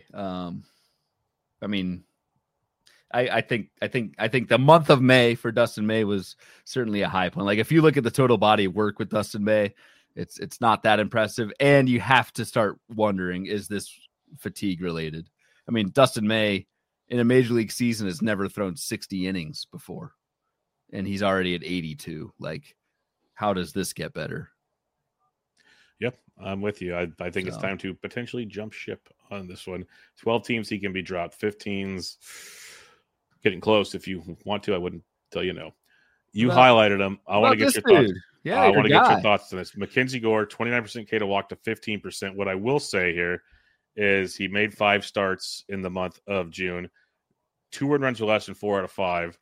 I think the month of May for Dustin May was certainly a high point. Like if you look at the total body of work with Dustin May, it's not that impressive. And you have to start wondering, is this fatigue related? Dustin May in a major league season has never thrown 60 innings before, and he's already at 82. Like, how does this get better? Yep, I'm with you. I think it's time to potentially jump ship on this one. 12 teams he can be dropped. 15's getting close. If you want to, I wouldn't tell you no. You highlighted him. I want to get your thoughts. Yeah, I want to get your thoughts on this. Mackenzie Gore, 29% K to walk to 15%. What I will say here is he made 5 starts in the month of June. 2 earned runs or less in 4 out of 5.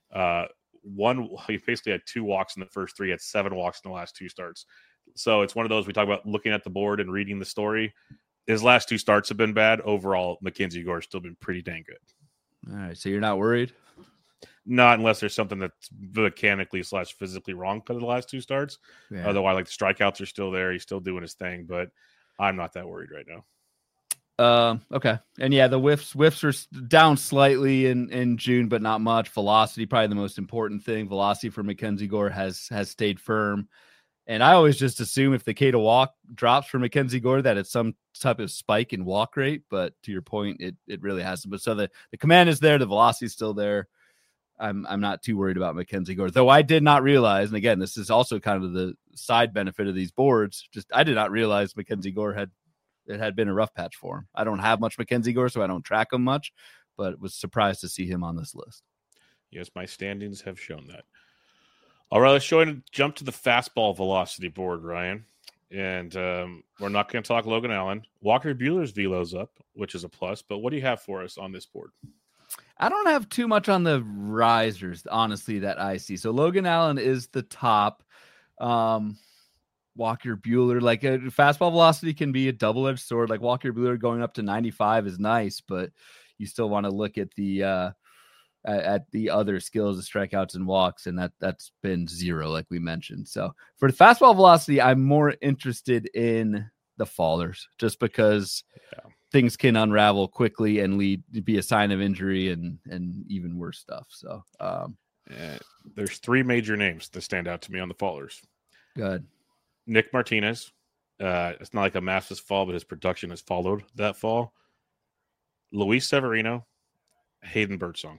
He basically had 2 walks in the first 3. Had 7 walks in the last 2 starts. So it's one of those we talk about looking at the board and reading the story. His last 2 starts have been bad. Overall, Mackenzie Gore has still been pretty dang good. All right, so you're not worried? Not unless there's something that's mechanically / physically wrong because of the last 2 starts. Yeah. Otherwise, like the strikeouts are still there. He's still doing his thing, but I'm not that worried right now. Okay. And yeah, the whiffs are down slightly in June, but not much. Velocity, probably the most important thing. Velocity for Mackenzie Gore has stayed firm. And I always just assume if the K to walk drops for Mackenzie Gore that it's some type of spike in walk rate. But to your point, it really hasn't. But so the command is there. The velocity is still there. I'm not too worried about Mackenzie Gore, though I did not realize, and again, this is also kind of the side benefit of these boards. Just I did not realize Mackenzie Gore had been a rough patch for him. I don't have much Mackenzie Gore, so I don't track him much, but was surprised to see him on this list. Yes, my standings have shown that. All right, let's jump to the fastball velocity board, Ryan. And we're not going to talk Logan Allen. Walker Buehler's velo's up, which is a plus. But what do you have for us on this board? I don't have too much on the risers, honestly, that I see. So Logan Allen is the top. Walker Buehler, like a fastball velocity can be a double-edged sword. Like Walker Buehler going up to 95 is nice, but you still want to look at the other skills, the strikeouts and walks, and that's been 0, like we mentioned. So for the fastball velocity, I'm more interested in the fallers, just because things can unravel quickly and be a sign of injury and even worse stuff. So there's 3 major names that stand out to me on the fallers. Good. Nick Martinez. It's not like a massive fall, but his production has followed that fall. Luis Severino, Hayden Birdsong.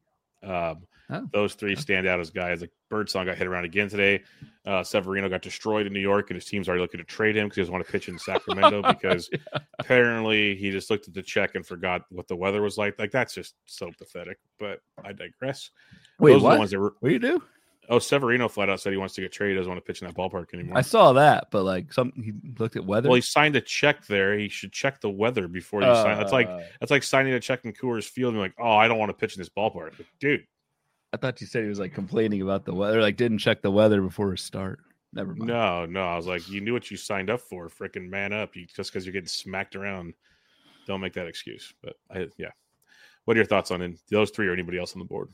Those 3 stand out as guys. Like Birdsong got hit around again today. Severino got destroyed in New York, and his team's already looking to trade him because he doesn't want to pitch in Sacramento because apparently he just looked at the check and forgot what the weather was like. Like that's just so pathetic. But I digress. Wait, those what? Are the ones that what do you do? Oh, Severino flat out said he wants to get traded. Doesn't want to pitch in that ballpark anymore. I saw that, but like he looked at weather. Well, he signed a check there. He should check the weather before you sign. That's like signing a check in Coors Field and you're like, oh, I don't want to pitch in this ballpark. Like, dude. I thought you said he was like complaining about the weather, like didn't check the weather before his start. Never mind. No. I was like, you knew what you signed up for. Freaking man up. Just because you're getting smacked around, don't make that excuse. But what are your thoughts on those 3 or anybody else on the board?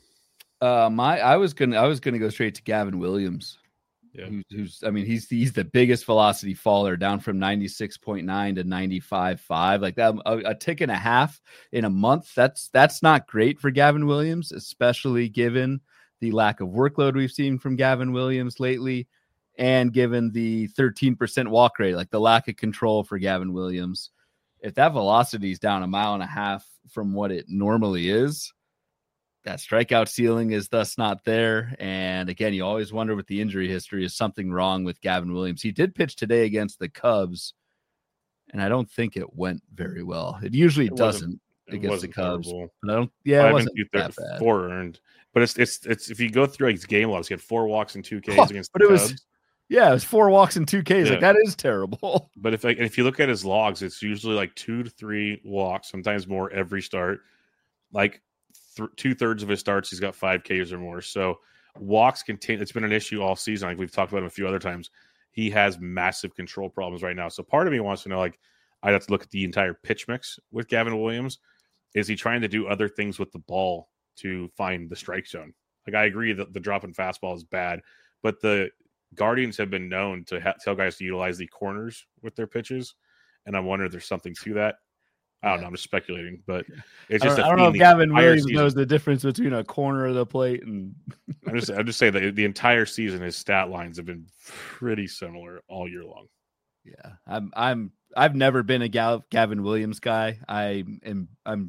I was gonna go straight to Gavin Williams. Yeah. He's the biggest velocity faller, down from 96.9 to 95.5, like that, a tick and a half in a month. That's not great for Gavin Williams, especially given the lack of workload we've seen from Gavin Williams lately, and given the 13% walk rate, like the lack of control for Gavin Williams. If that velocity is down 1.5 miles from what it normally is, that strikeout ceiling is thus not there. And again, you always wonder with the injury history, is something wrong with Gavin Williams? He did pitch today against the Cubs, and I don't think it went very well. It usually doesn't against the Cubs. Terrible. But I don't. Yeah, it wasn't that bad. 4 earned, but it's if you go through his game logs, he had 4 walks and 2 Ks against the Cubs. It was 4 walks and 2 Ks. Yeah. Like that is terrible. But if you look at his logs, it's usually like 2 to 3 walks, sometimes more every start. Like 2/3 of his starts, he's got 5 Ks or more. So walks continue. It's been an issue all season. Like we've talked about him a few other times. He has massive control problems right now. So part of me wants to know, like, I'd have to look at the entire pitch mix with Gavin Williams. Is he trying to do other things with the ball to find the strike zone? Like I agree that the drop in fastball is bad, but the Guardians have been known to tell guys to utilize the corners with their pitches. And I wonder if there's something to that. I don't know. I'm just speculating, but it's just. I don't know if Gavin Williams knows the difference between a corner of the plate and. I'm just saying that the entire season, his stat lines have been pretty similar all year long. Yeah, I've never been a Gavin Williams guy. I'm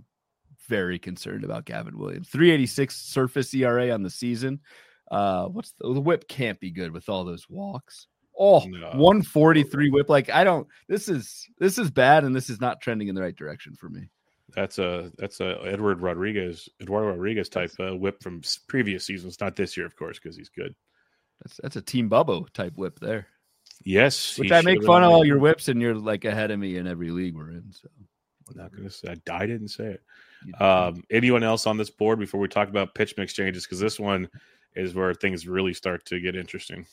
very concerned about Gavin Williams. 3.86 surface ERA on the season. What's the whip can't be good with all those walks. Oh, no. 143 whip. Like this is bad, and this is not trending in the right direction for me. That's a Eduardo Rodriguez type whip from previous seasons, not this year, of course, because he's good. That's a Team Bubbo type whip there. Yes, which I make fun of all your whips, and you're like ahead of me in every league we're in. So I'm not gonna say I didn't say it. Anyone else on this board before we talk about pitch mix changes? Because this one is where things really start to get interesting.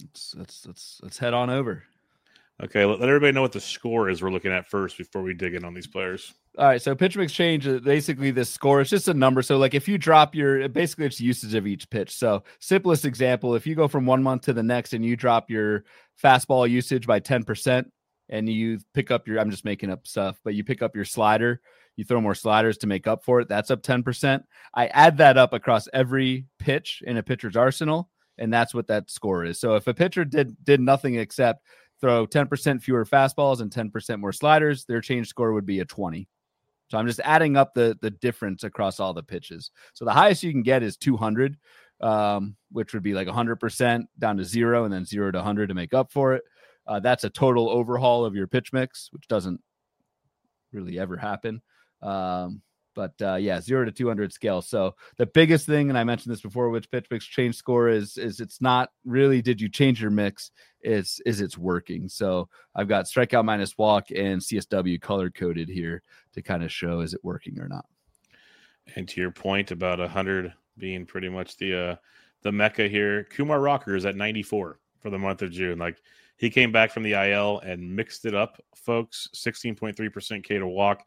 Let's head on over. Okay, let everybody know what the score is we're looking at first before we dig in on these players. All right, so pitch mix change, basically this score, it's just a number. So like if you drop basically it's usage of each pitch. So simplest example, if you go from 1 month to the next and you drop your fastball usage by 10% and you pick up I'm just making up stuff, but you pick up your slider, you throw more sliders to make up for it, that's up 10%. I add that up across every pitch in a pitcher's arsenal, and that's what that score is. So if a pitcher did nothing except throw 10% fewer fastballs and 10% more sliders, their change score would be a 20. So I'm just adding up the difference across all the pitches. So the highest you can get is 200, which would be like 100% down to 0 and then 0 to 100 to make up for it. That's a total overhaul of your pitch mix, which doesn't really ever happen. But 0 to 200 scale. So the biggest thing, and I mentioned this before, which pitch mix change score is it's not really did you change your mix, is it's working. So I've got strikeout minus walk and CSW color coded here to kind of show is it working or not. And to your point about 100 being pretty much the mecca here, Kumar Rocker is at 94 for the month of June. Like, he came back from the IL and mixed it up, folks. 16.3% K to walk,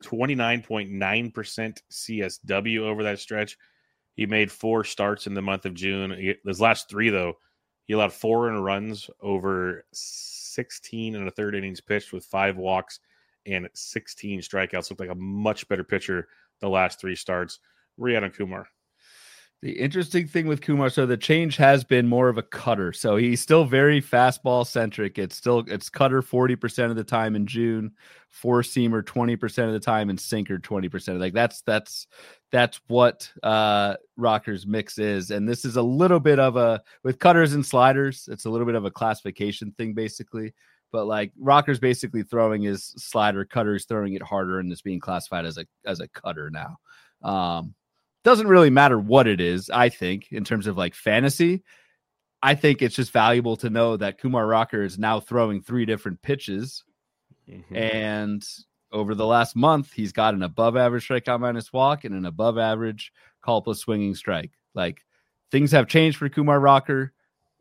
29.9% CSW over that stretch. He made 4 starts in the month of June. His last 3, though, he allowed 4 earned runs over 16 and a third innings pitched with 5 walks and 16 strikeouts. Looked like a much better pitcher the last 3 starts. Where are you at on Kumar? The interesting thing with Kumar, so the change has been more of a cutter. So he's still very fastball centric. It's cutter 40% of the time in June, 4-seamer 20% of the time, and sinker 20%. Like that's what Rocker's mix is. And this is a little bit of with cutters and sliders, it's a little bit of a classification thing basically. But like Rocker's basically throwing his slider, cutter's throwing it harder, and it's being classified as a cutter now. Doesn't really matter what it is, I think, in terms of like fantasy. I think it's just valuable to know that Kumar Rocker is now throwing 3 different pitches. Mm-hmm. And over the last month, he's got an above average strikeout minus walk and an above average call plus swinging strike. Like, things have changed for Kumar Rocker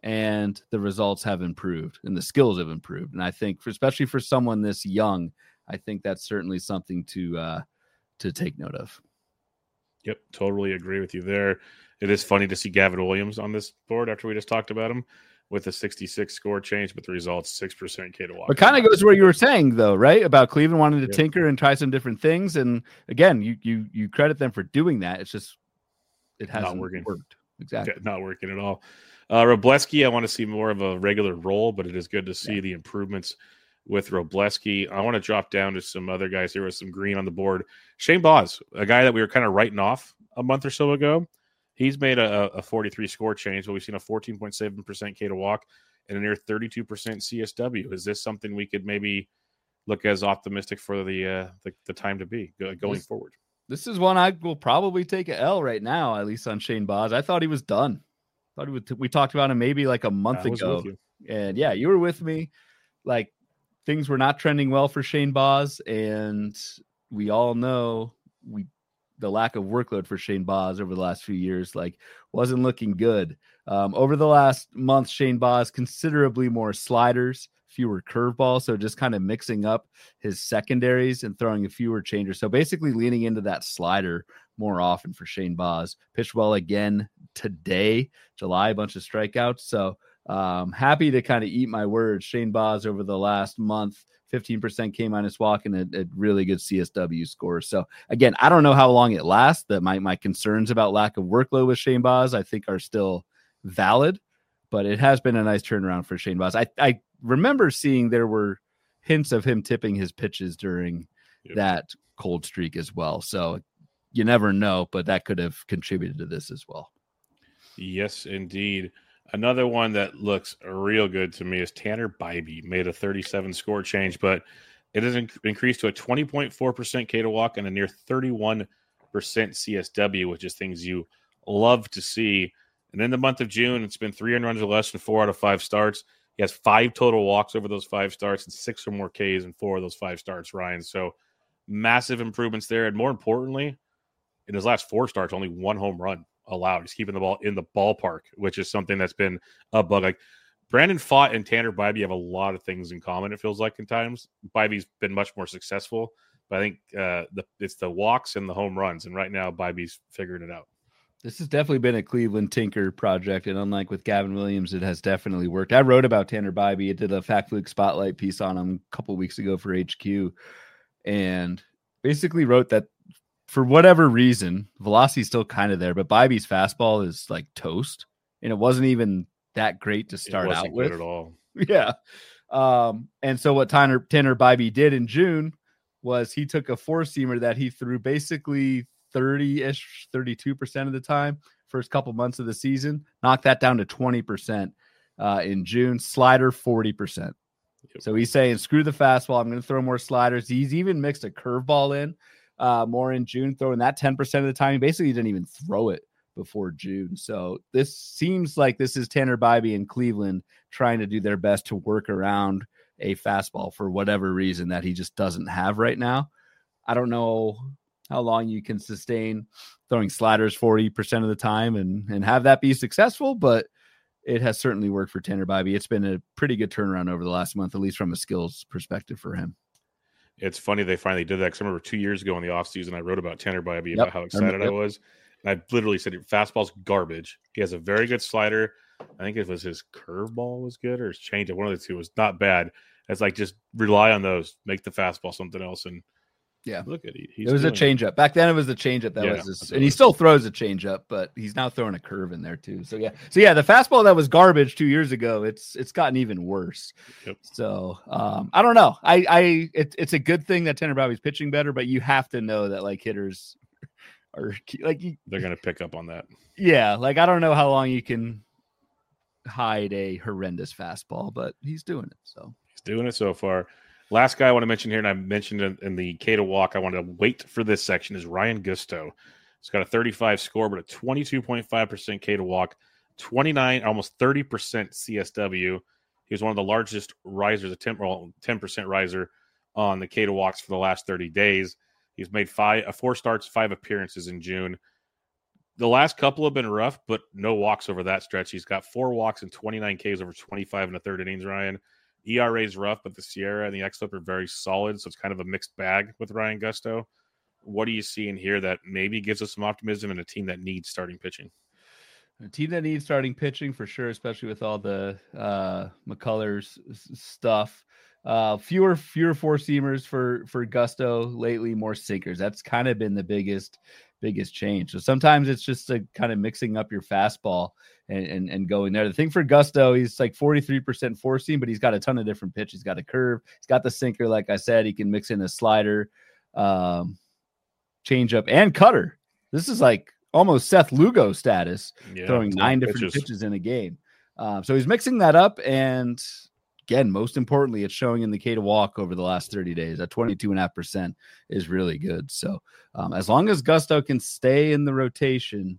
and the results have improved and the skills have improved. And I think especially for someone this young, I think that's certainly something to take note of. Yep, totally agree with you there. It is funny to see Gavin Williams on this board after we just talked about him with a 66 score change, but the results 6% K to walk. But kind of goes to what you were saying, though, right? About Cleveland wanting to tinker and try some different things. And again, you credit them for doing that. It's just it hasn't worked. Exactly. Not working at all. Robleski, I want to see more of a regular role, but it is good to see the improvements with Robleski. I want to drop down to some other guys here with some green on the board. Shane Baz, a guy that we were kind of writing off a month or so ago. He's made a 43 score change, but we've seen a 14.7% K to walk and a near 32% CSW. Is this something we could maybe look as optimistic for the time to be going forward? This is one I will probably take a L right now, at least on Shane Baz. I thought he was done. We talked about him maybe like a month ago. And yeah, you were with me. Like, things were not trending well for Shane Baz, and we all know the lack of workload for Shane Baz over the last few years wasn't looking good. Over the last month, Shane Baz considerably more sliders, fewer curveballs, so just kind of mixing up his secondaries and throwing a fewer changers. So basically leaning into that slider more often for Shane Baz. Pitched well again today, July, a bunch of strikeouts. So happy to kind of eat my words. Shane Baz over the last month, 15% K minus walk and a really good CSW score. So again, I don't know how long it lasts. That my concerns about lack of workload with Shane Baz, I think, are still valid, but it has been a nice turnaround for Shane Baz. I remember seeing there were hints of him tipping his pitches during that cold streak as well. So you never know, but that could have contributed to this as well. Yes, indeed. Another one that looks real good to me is Tanner Bibee. Made a 37 score change, but it has increased to a 20.4% K to walk and a near 31% CSW, which is things you love to see. And in the month of June, it's been 3 runs or less in 4 out of 5 starts. He has 5 total walks over those 5 starts and 6 or more Ks in 4 of those 5 starts, Ryan. So massive improvements there. And more importantly, in his last 4 starts, only 1 home run allowed. He's keeping the ball in the ballpark, which is something that's been a bug. Like, Brandon Pfaadt and Tanner Bibee have a lot of things in common, it feels like, in times. Bibee's been much more successful, but I think it's the walks and the home runs, and right now Bibee's figured it out. This has definitely been a Cleveland tinker project, and unlike with Gavin Williams, it has definitely worked. I wrote about Tanner Bibee. I did a Fact Fluke Spotlight piece on him a couple weeks ago for HQ, and basically wrote that for whatever reason, velocity's still kind of there, but Bibee's fastball is like toast, and it wasn't even that great to start out with at all. Yeah. And so what Tanner Bibee did in June was he took a four-seamer that he threw basically 30-ish, 32% of the time, first couple months of the season, knocked that down to 20% in June, slider 40%. Yep. So he's saying, screw the fastball. I'm going to throw more sliders. He's even mixed a curveball in more in June, throwing that 10% of the time. He basically didn't even throw it before June. So this seems like this is Tanner Bibee in Cleveland trying to do their best to work around a fastball for whatever reason that he just doesn't have right now. I don't know how long you can sustain throwing sliders 40% of the time and have that be successful, but it has certainly worked for Tanner Bibee. It's been a pretty good turnaround over the last month, at least from a skills perspective for him. It's funny they finally did that, because I remember 2 years ago in the offseason, I wrote about Tanner Bibee, about how excited I was. And I literally said, fastball's garbage. He has a very good slider. I think it was his curveball was good, or his changeup. One of the two was not bad. It's like, just rely on those. Make the fastball something else. And yeah, look at it. It was a changeup. Back then it was the changeup that was his, and he still throws a changeup, but he's now throwing a curve in there too. So yeah, the fastball that was garbage 2 years ago, it's gotten even worse. Yep. So I don't know. It's a good thing that Tanner Bibee's pitching better, but you have to know that like hitters are like they're gonna pick up on that. Yeah, like I don't know how long you can hide a horrendous fastball, but he's doing it. So he's doing it so far. Last guy I want to mention here, and I mentioned in the K to walk, I want to wait for this section, is Ryan Gusto. He's got a 35 score, but a 22.5% K to walk, 29, almost 30% CSW. He was one of the largest risers, a 10% riser on the K to walks for the last 30 days. He's made 4 starts, 5 appearances in June. The last couple have been rough, but no walks over that stretch. He's got 4 walks and 29 Ks over 25 and a third innings, Ryan. ERA is rough, but the Sierra and the XFlip are very solid, so it's kind of a mixed bag with Ryan Gusto. What do you see in here that maybe gives us some optimism in a team that needs starting pitching? A team that needs starting pitching for sure, especially with all the McCullers stuff. Fewer four-seamers for Gusto lately, more sinkers. That's kind of been the biggest change. So sometimes it's just a kind of mixing up your fastball and going there. The thing for Gusto, he's like 43% four seam, but he's got a ton of different pitches. He's got a curve. He's got the sinker. Like I said, he can mix in a slider, changeup, and cutter. This is like almost Seth Lugo status, throwing 9 different pitches in a game. So he's mixing that up. And again, most importantly, it's showing in the K to walk over the last 30 days. At 22.5% is really good. So as long as Gusto can stay in the rotation,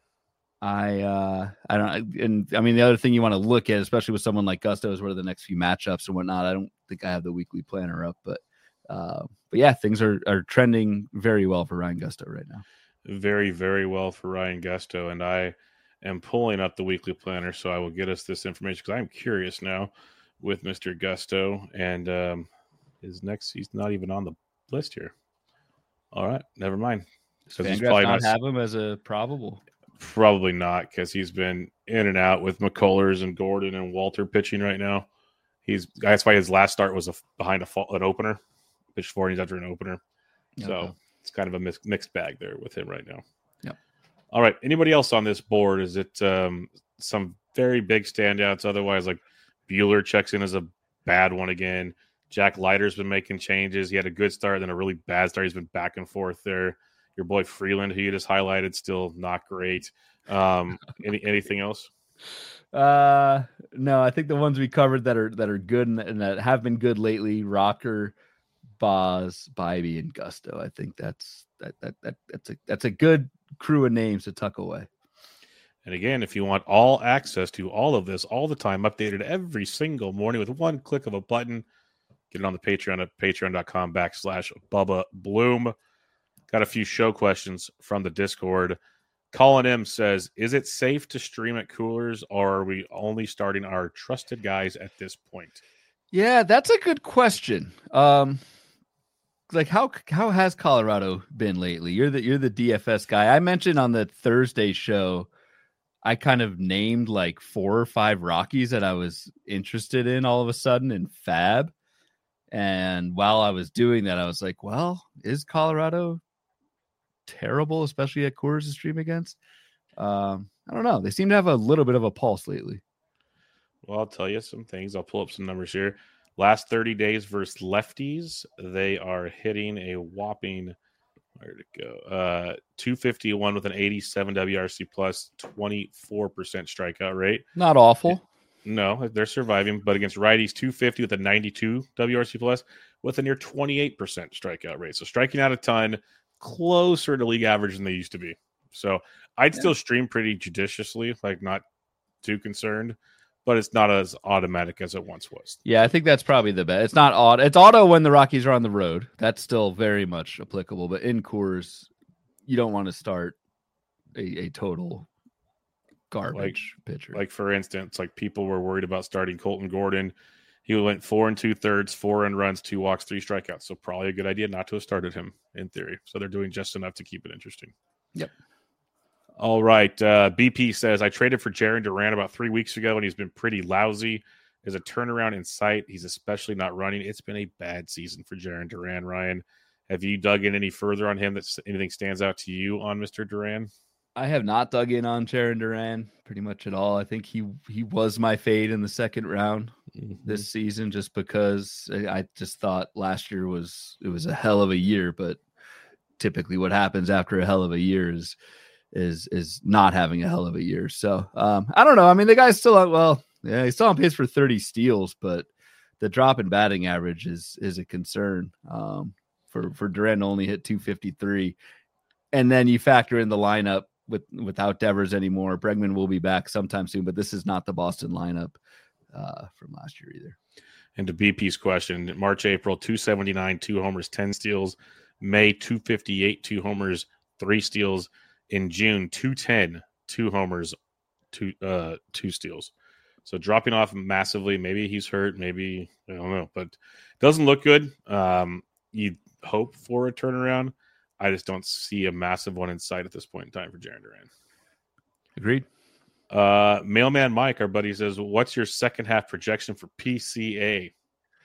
I don't. And I mean, the other thing you want to look at, especially with someone like Gusto, is what are the next few matchups and whatnot. I don't think I have the weekly planner up, but yeah, things are trending very well for Ryan Gusto right now. Very, very well for Ryan Gusto. And I am pulling up the weekly planner, so I will get us this information because I'm curious now with Mr. Gusto, and he's not even on the list here. All right, never mind. Does he's probably not have him as a probable? Probably not, because he's been in and out with McCullers and Gordon and Walter pitching right now. That's why his last start was behind an opener. Pitched 4 innings after an opener. Okay. So it's kind of a mixed bag there with him right now. Yep. All right. Anybody else on this board? Is it some very big standouts? Otherwise, like Buehler checks in as a bad one again. Jack Leiter's been making changes. He had a good start, then a really bad start. He's been back and forth there. Your boy Freeland, who you just highlighted, still not great. Anything else? No, I think the ones we covered that are good and that have been good lately: Rocker, Boz, Bibee, and Gusto. I think that's a good crew of names to tuck away. And again, if you want all access to all of this all the time, updated every single morning with one click of a button, get it on the Patreon at patreon.com/Bubba Bloom. Got a few show questions from the Discord. Colin M says, is it safe to stream at Coolers, or are we only starting our trusted guys at this point? Yeah, that's a good question. Like how has Colorado been lately? You're the DFS guy. I mentioned on the Thursday show, I kind of named like 4 or 5 Rockies that I was interested in all of a sudden in Fab. And while I was doing that, I was like, well, is Colorado terrible, especially at Coors to stream against? I don't know. They seem to have a little bit of a pulse lately. Well, I'll tell you some things. I'll pull up some numbers here. Last 30 days versus lefties, they are hitting a whopping, where'd it go? 251 with an 87 WRC plus, 24% strikeout rate. Not awful. No, they're surviving, but against righties, 250 with a 92 WRC plus with a near 28% strikeout rate. So striking out a ton, closer to league average than they used to be. So I'd still stream pretty judiciously, like not too concerned, but it's not as automatic as it once was. Yeah, I think that's probably the best. It's not auto. It's auto when the Rockies are on the road. That's still very much applicable. But in Coors, you don't want to start a total garbage pitcher. Like for instance, like people were worried about starting Colton Gordon. He went 4 2/3, 4 earned runs, 2 walks, 3 strikeouts. So probably a good idea not to have started him in theory. So they're doing just enough to keep it interesting. Yep. All right. BP says, I traded for Jarren Duran about 3 weeks ago, and he's been pretty lousy. There's a turnaround in sight. He's especially not running. It's been a bad season for Jarren Duran, Ryan. Have you dug in any further on him? That anything stands out to you on Mr. Duran? I have not dug in on Jarren Duran pretty much at all. I think he was my fade in the second round this season, just because I just thought last year was a hell of a year. But typically, what happens after a hell of a year is not having a hell of a year. So I don't know. I mean, the guy's still he's still on pace for 30 steals, but the drop in batting average is a concern. For Duran to only hit 253, and then you factor in the lineup without Devers anymore. Bregman will be back sometime soon, but this is not the Boston lineup from last year either. And to BP's question, March, April, 279, 2 homers, 10 steals. May, 258, 2 homers, 3 steals. In June, 210, 2 homers, 2 steals. So dropping off massively. Maybe he's hurt. Maybe, I don't know. But doesn't look good. You hope for a turnaround. I just don't see a massive one in sight at this point in time for Jarren Duran. Agreed. Mailman Mike, our buddy, says, what's your second half projection for PCA?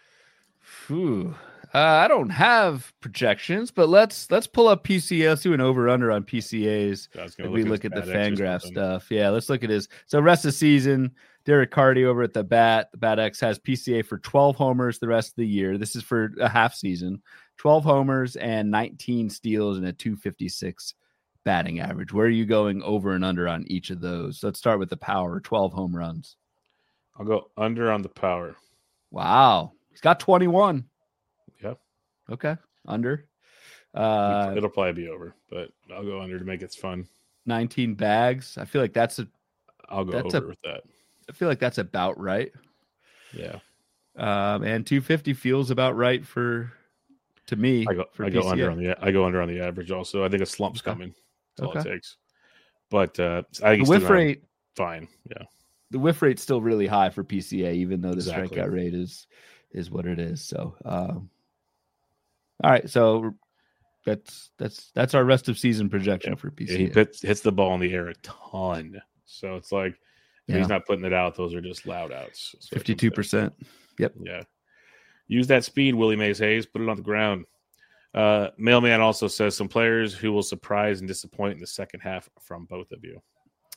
I don't have projections, but let's pull up PCA. Let's do an over-under on PCAs. If we look at the FanGraph stuff. Yeah, let's look at his. So rest of the season, Derek Carty over at the BatX has PCA for 12 homers the rest of the year. This is for a half season. 12 homers and 19 steals and a 256 batting average. Where are you going over and under on each of those? Let's start with the power, 12 home runs. I'll go under on the power. Wow. He's got 21. Yep. Okay. Under. It'll probably be over, but I'll go under to make it fun. 19 bags. I feel like I'll go over with that. I feel like that's about right. Yeah. And 250 feels about right to me. I go under on the average also. I think a slump's coming. That's all it takes. But I think the whiff rate fine. Yeah. The whiff rate's still really high for PCA, even though the strikeout rate is what it is. So all right. So that's our rest of season projection for PCA. He hits the ball in the air a ton. So it's like if he's not putting it out, those are just loud outs. So 52%. Yep. Yeah. Use that speed, Willie Mays Hayes. Put it on the ground. Mailman also says some players who will surprise and disappoint in the second half from both of you.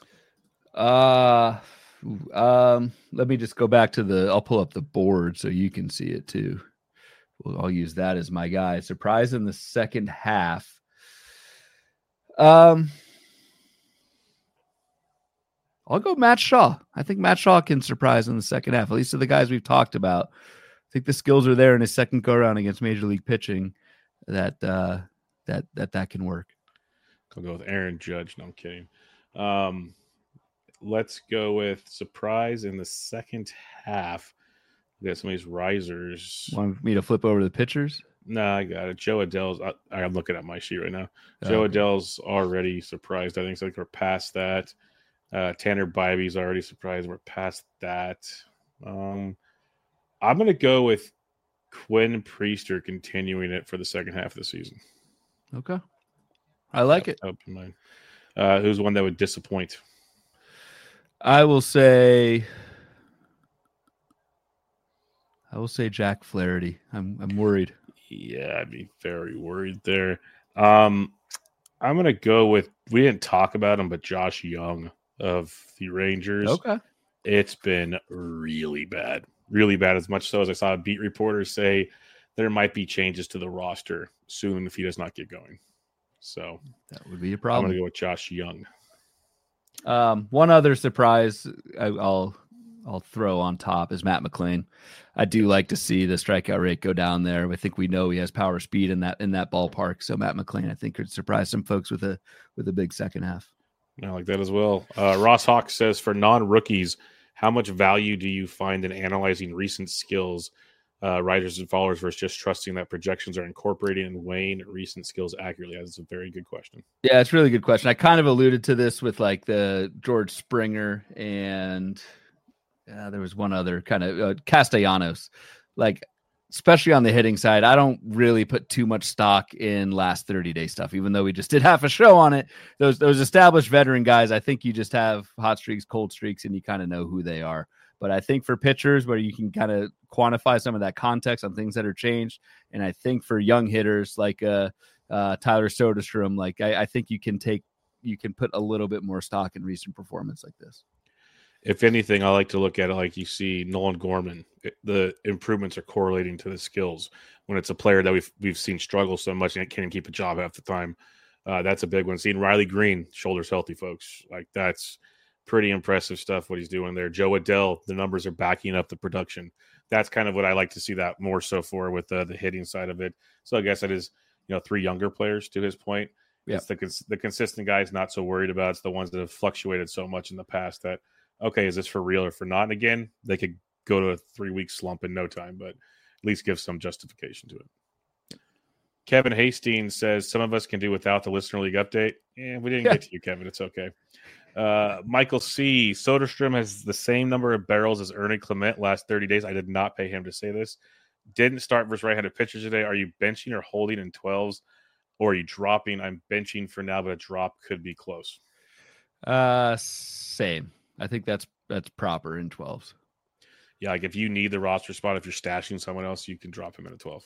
Let me just go back to I'll pull up the board so you can see it too. I'll use that as my guy. Surprise in the second half. I'll go Matt Shaw. I think Matt Shaw can surprise in the second half, at least of the guys we've talked about. I think the skills are there in his second go around against Major League pitching that can work. I'll go with Aaron Judge. No, I'm kidding. Let's go with surprise in the second half. We got some of these risers. Want me to flip over the pitchers? No, I got it. Joe Adele's. I'm looking at my sheet right now. Joe Adele's already surprised. I think so. We're past that. Tanner Bibby's already surprised. We're past that. I'm going to go with Quinn Priester continuing it for the second half of the season. Okay. I like it. Who's one that would disappoint? I will say Jack Flaherty. I'm worried. Yeah, I'd be very worried there. I'm going to go with, we didn't talk about him, but Josh Young of the Rangers. Okay. It's been really bad. really bad, as much so as I saw a beat reporter say there might be changes to the roster soon if he does not get going. So that would be a I'm problem. going to go with Josh Young. One other surprise I'll throw on top is Matt McLean. I do like to see the strikeout rate go down there. I think we know he has power speed in that ballpark. So Matt McLean, I think, could surprise some folks with a big second half. I like that as well. Ross Hawk says, for non-rookies, how much value do you find in analyzing recent skills, writers and followers, versus just trusting that projections are incorporating and weighing recent skills accurately? That's a very good question. Yeah, it's a really good question. I kind of alluded to this with like the George Springer and there was one other kind of Castellanos, like especially on the hitting side. I don't really put too much stock in last 30-day stuff, even though we just did half a show on it. Those established veteran guys, I think you just have hot streaks, cold streaks, and you kind of know who they are. But I think for pitchers where you can kind of quantify some of that context on things that are changed, and I think for young hitters like Tyler Soderstrom, like I think you can put a little bit more stock in recent performance like this. If anything, I like to look at it like you see Nolan Gorman. The improvements are correlating to the skills. When it's a player that we've seen struggle so much and can't keep a job half the time, that's a big one. Seeing Riley Green, shoulders healthy, folks, like that's pretty impressive stuff what he's doing there. Joe Adell, the numbers are backing up the production. That's kind of what I like to see that more so for with the hitting side of it. So I guess that is, 3 younger players to his point. Yeah. It's the consistent guys not so worried about. It's the ones that have fluctuated so much in the past that, okay, is this for real or for not? And again, they could go to a 3-week slump in no time, but at least give some justification to it. Kevin Hastings says, some of us can do without the Listener League update. Yeah, we didn't get to you, Kevin. It's okay. Michael C. Soderstrom has the same number of barrels as Ernie Clement last 30 days. I did not pay him to say this. Didn't start versus right-handed pitchers today. Are you benching or holding in 12s? Or are you dropping? I'm benching for now, but a drop could be close. Same. I think that's proper in 12s. Yeah, like if you need the roster spot, if you're stashing someone else, you can drop him in a 12.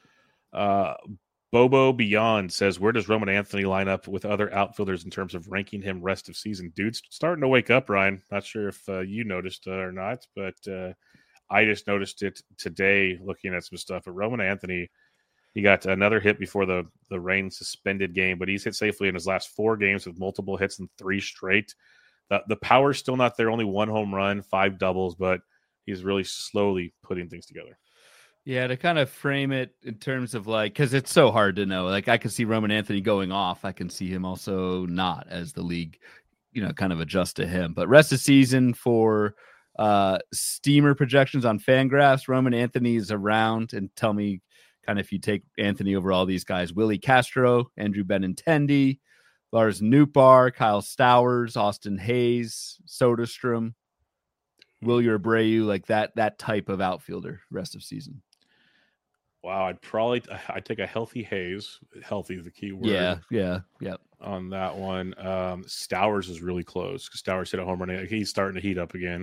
Bobo Beyond says, where does Roman Anthony line up with other outfielders in terms of ranking him rest of season? Dude's starting to wake up, Ryan. Not sure if you noticed or not, but I just noticed it today looking at some stuff. But Roman Anthony, he got another hit before the rain suspended game, but he's hit safely in his last 4 games with multiple hits in 3 straight. The power's still not there. Only 1 home run, 5 doubles, but he's really slowly putting things together. Yeah, to kind of frame it in terms of like, because it's so hard to know. Like I can see Roman Anthony going off. I can see him also not as the league, kind of adjust to him. But rest of season for steamer projections on Fangraphs, Roman Anthony is around. And tell me kind of if you take Anthony over all these guys, Willie Castro, Andrew Benintendi, Lars Nootbaar, Kyle Stowers, Austin Hayes, Soderstrom, Wilyer Abreu, like that type of outfielder rest of season. Wow, I'd take a healthy Hayes. Healthy is the key word. Yeah. On that one, Stowers is really close because Stowers hit a home run. He's starting to heat up again.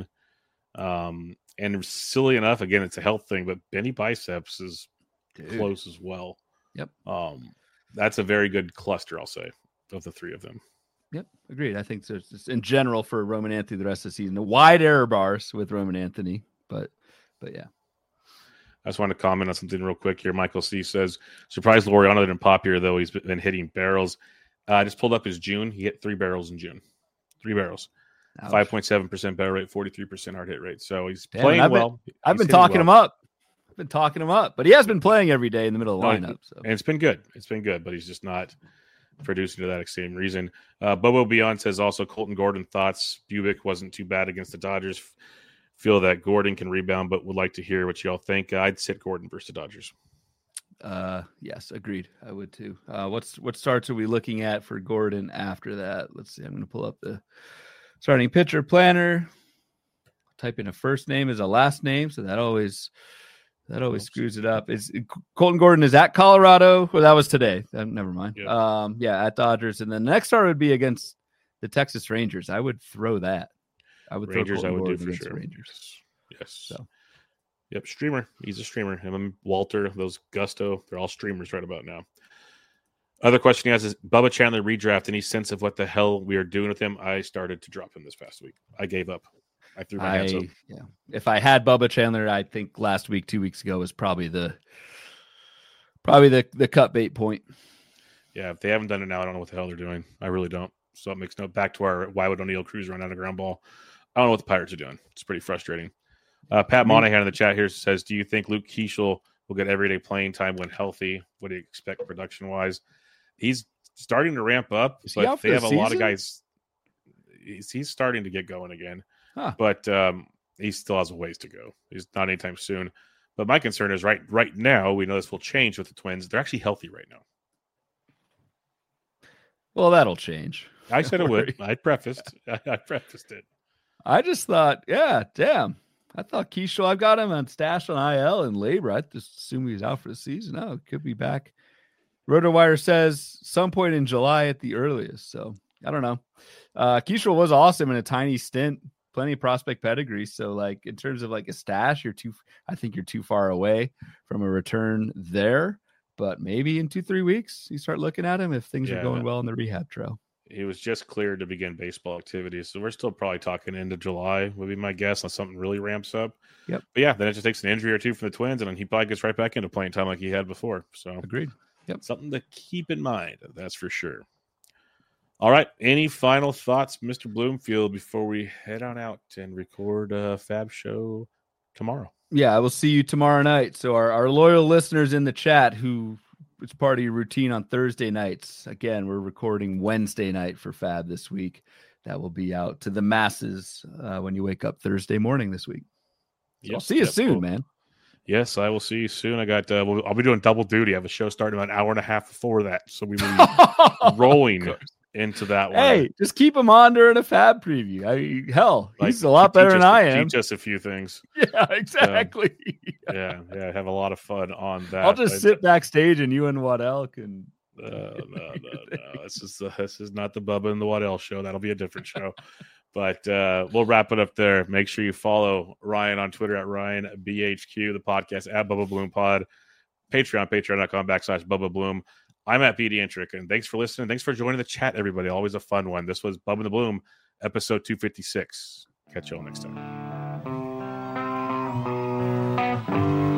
And silly enough, again, it's a health thing, but Benny Biceps is close as well. Yep. That's a very good cluster, I'll say, of the 3 of them. Yep, agreed. I think there's just in general for Roman Anthony the rest of the season, a wide error bars with Roman Anthony, but yeah. I just want to comment on something real quick here. Michael C. says, surprised Laureano didn't pop here, though. He's been hitting barrels. I just pulled up his June. He hit 3 barrels in June. 3 barrels. 5.7% barrel rate, 43% hard hit rate. So he's playing well. I've been talking him up. But he has been playing every day in the middle of the lineup. So. And it's been good. But he's just not producing to that same reason. Bobo Beyond says also Colton Gordon thoughts Bubic wasn't too bad against the Dodgers. Feel that Gordon can rebound, but would like to hear what y'all think. I'd sit Gordon versus the Dodgers. Yes, agreed. I would too. What starts are we looking at for Gordon after that? Let's see. I'm going to pull up the starting pitcher planner. Type in a first name as a last name, so that always screws it up. Is Colton Gordon is at Colorado? Well, that was today. Never mind. Yeah. At Dodgers, and then the next start would be against the Texas Rangers. I would throw that. I would Rangers. Throw I would Gordon do for sure. Rangers. Yes. So. Yep, streamer. He's a streamer. Him and Walter, those Gusto, they're all streamers right about now. Other question he has is Bubba Chandler redraft. Any sense of what the hell we are doing with him? I started to drop him this past week. I gave up. I threw my hands up. Yeah. If I had Bubba Chandler, I think last week, 2 weeks ago, was probably the cut bait point. Yeah, if they haven't done it now, I don't know what the hell they're doing. I really don't. So it makes no back to our why would O'Neill Cruz run out of ground ball? I don't know what the Pirates are doing. It's pretty frustrating. Pat Monahan in the chat here says, do you think Luke Keeschel will get everyday playing time when healthy? What do you expect production-wise? He's starting to ramp up, but they have a lot of guys. He's starting to get going again, but he still has a ways to go. He's not anytime soon. But my concern is right now, we know this will change with the Twins. They're actually healthy right now. Well, that'll change. I said it would. I prefaced it. I just thought, yeah, damn. I thought Keeschel, I've got him on stash on IL and labor. I just assume he's out for the season. No, it could be back. RotoWire says some point in July at the earliest. So I don't know. Keeschel was awesome in a tiny stint, plenty of prospect pedigree. So like in terms of like a stash, I think you're too far away from a return there. But maybe in 2-3 weeks, you start looking at him if things are going well in the rehab trail. He was just cleared to begin baseball activities. So we're still probably talking into July, would be my guess, unless something really ramps up. Yep. But yeah, then it just takes an injury or two for the Twins, and then he probably gets right back into playing time like he had before. So agreed. Yep. Something to keep in mind, that's for sure. All right. Any final thoughts, Mr. Bloomfield, before we head on out and record a Fab show tomorrow? Yeah, I will see you tomorrow night. So our loyal listeners in the chat who it's part of your routine on Thursday nights. Again, we're recording Wednesday night for Fab this week. That will be out to the masses when you wake up Thursday morning this week. So I'll see you soon, man. Yes, I will see you soon. I got. I'll be doing double duty. I have a show starting about an hour and a half before that, so we will be rolling into that one. Hey, just keep him on during a Fab preview. Hell, he's a lot better than I am. Teach us a few things. Yeah, exactly. Yeah, have a lot of fun on that. I'll just sit backstage and you and Waddell can. No. This is not the Bubba and the Waddell show. That'll be a different show. But we'll wrap it up there. Make sure you follow Ryan on Twitter at RyanBHQ, the podcast at Bubba Bloom Pod, patreon.com/Bubba Bloom. I'm at BD Intric, and thanks for listening. Thanks for joining the chat, everybody. Always a fun one. This was Bubba and the Bloom, episode 256. Catch you all next time.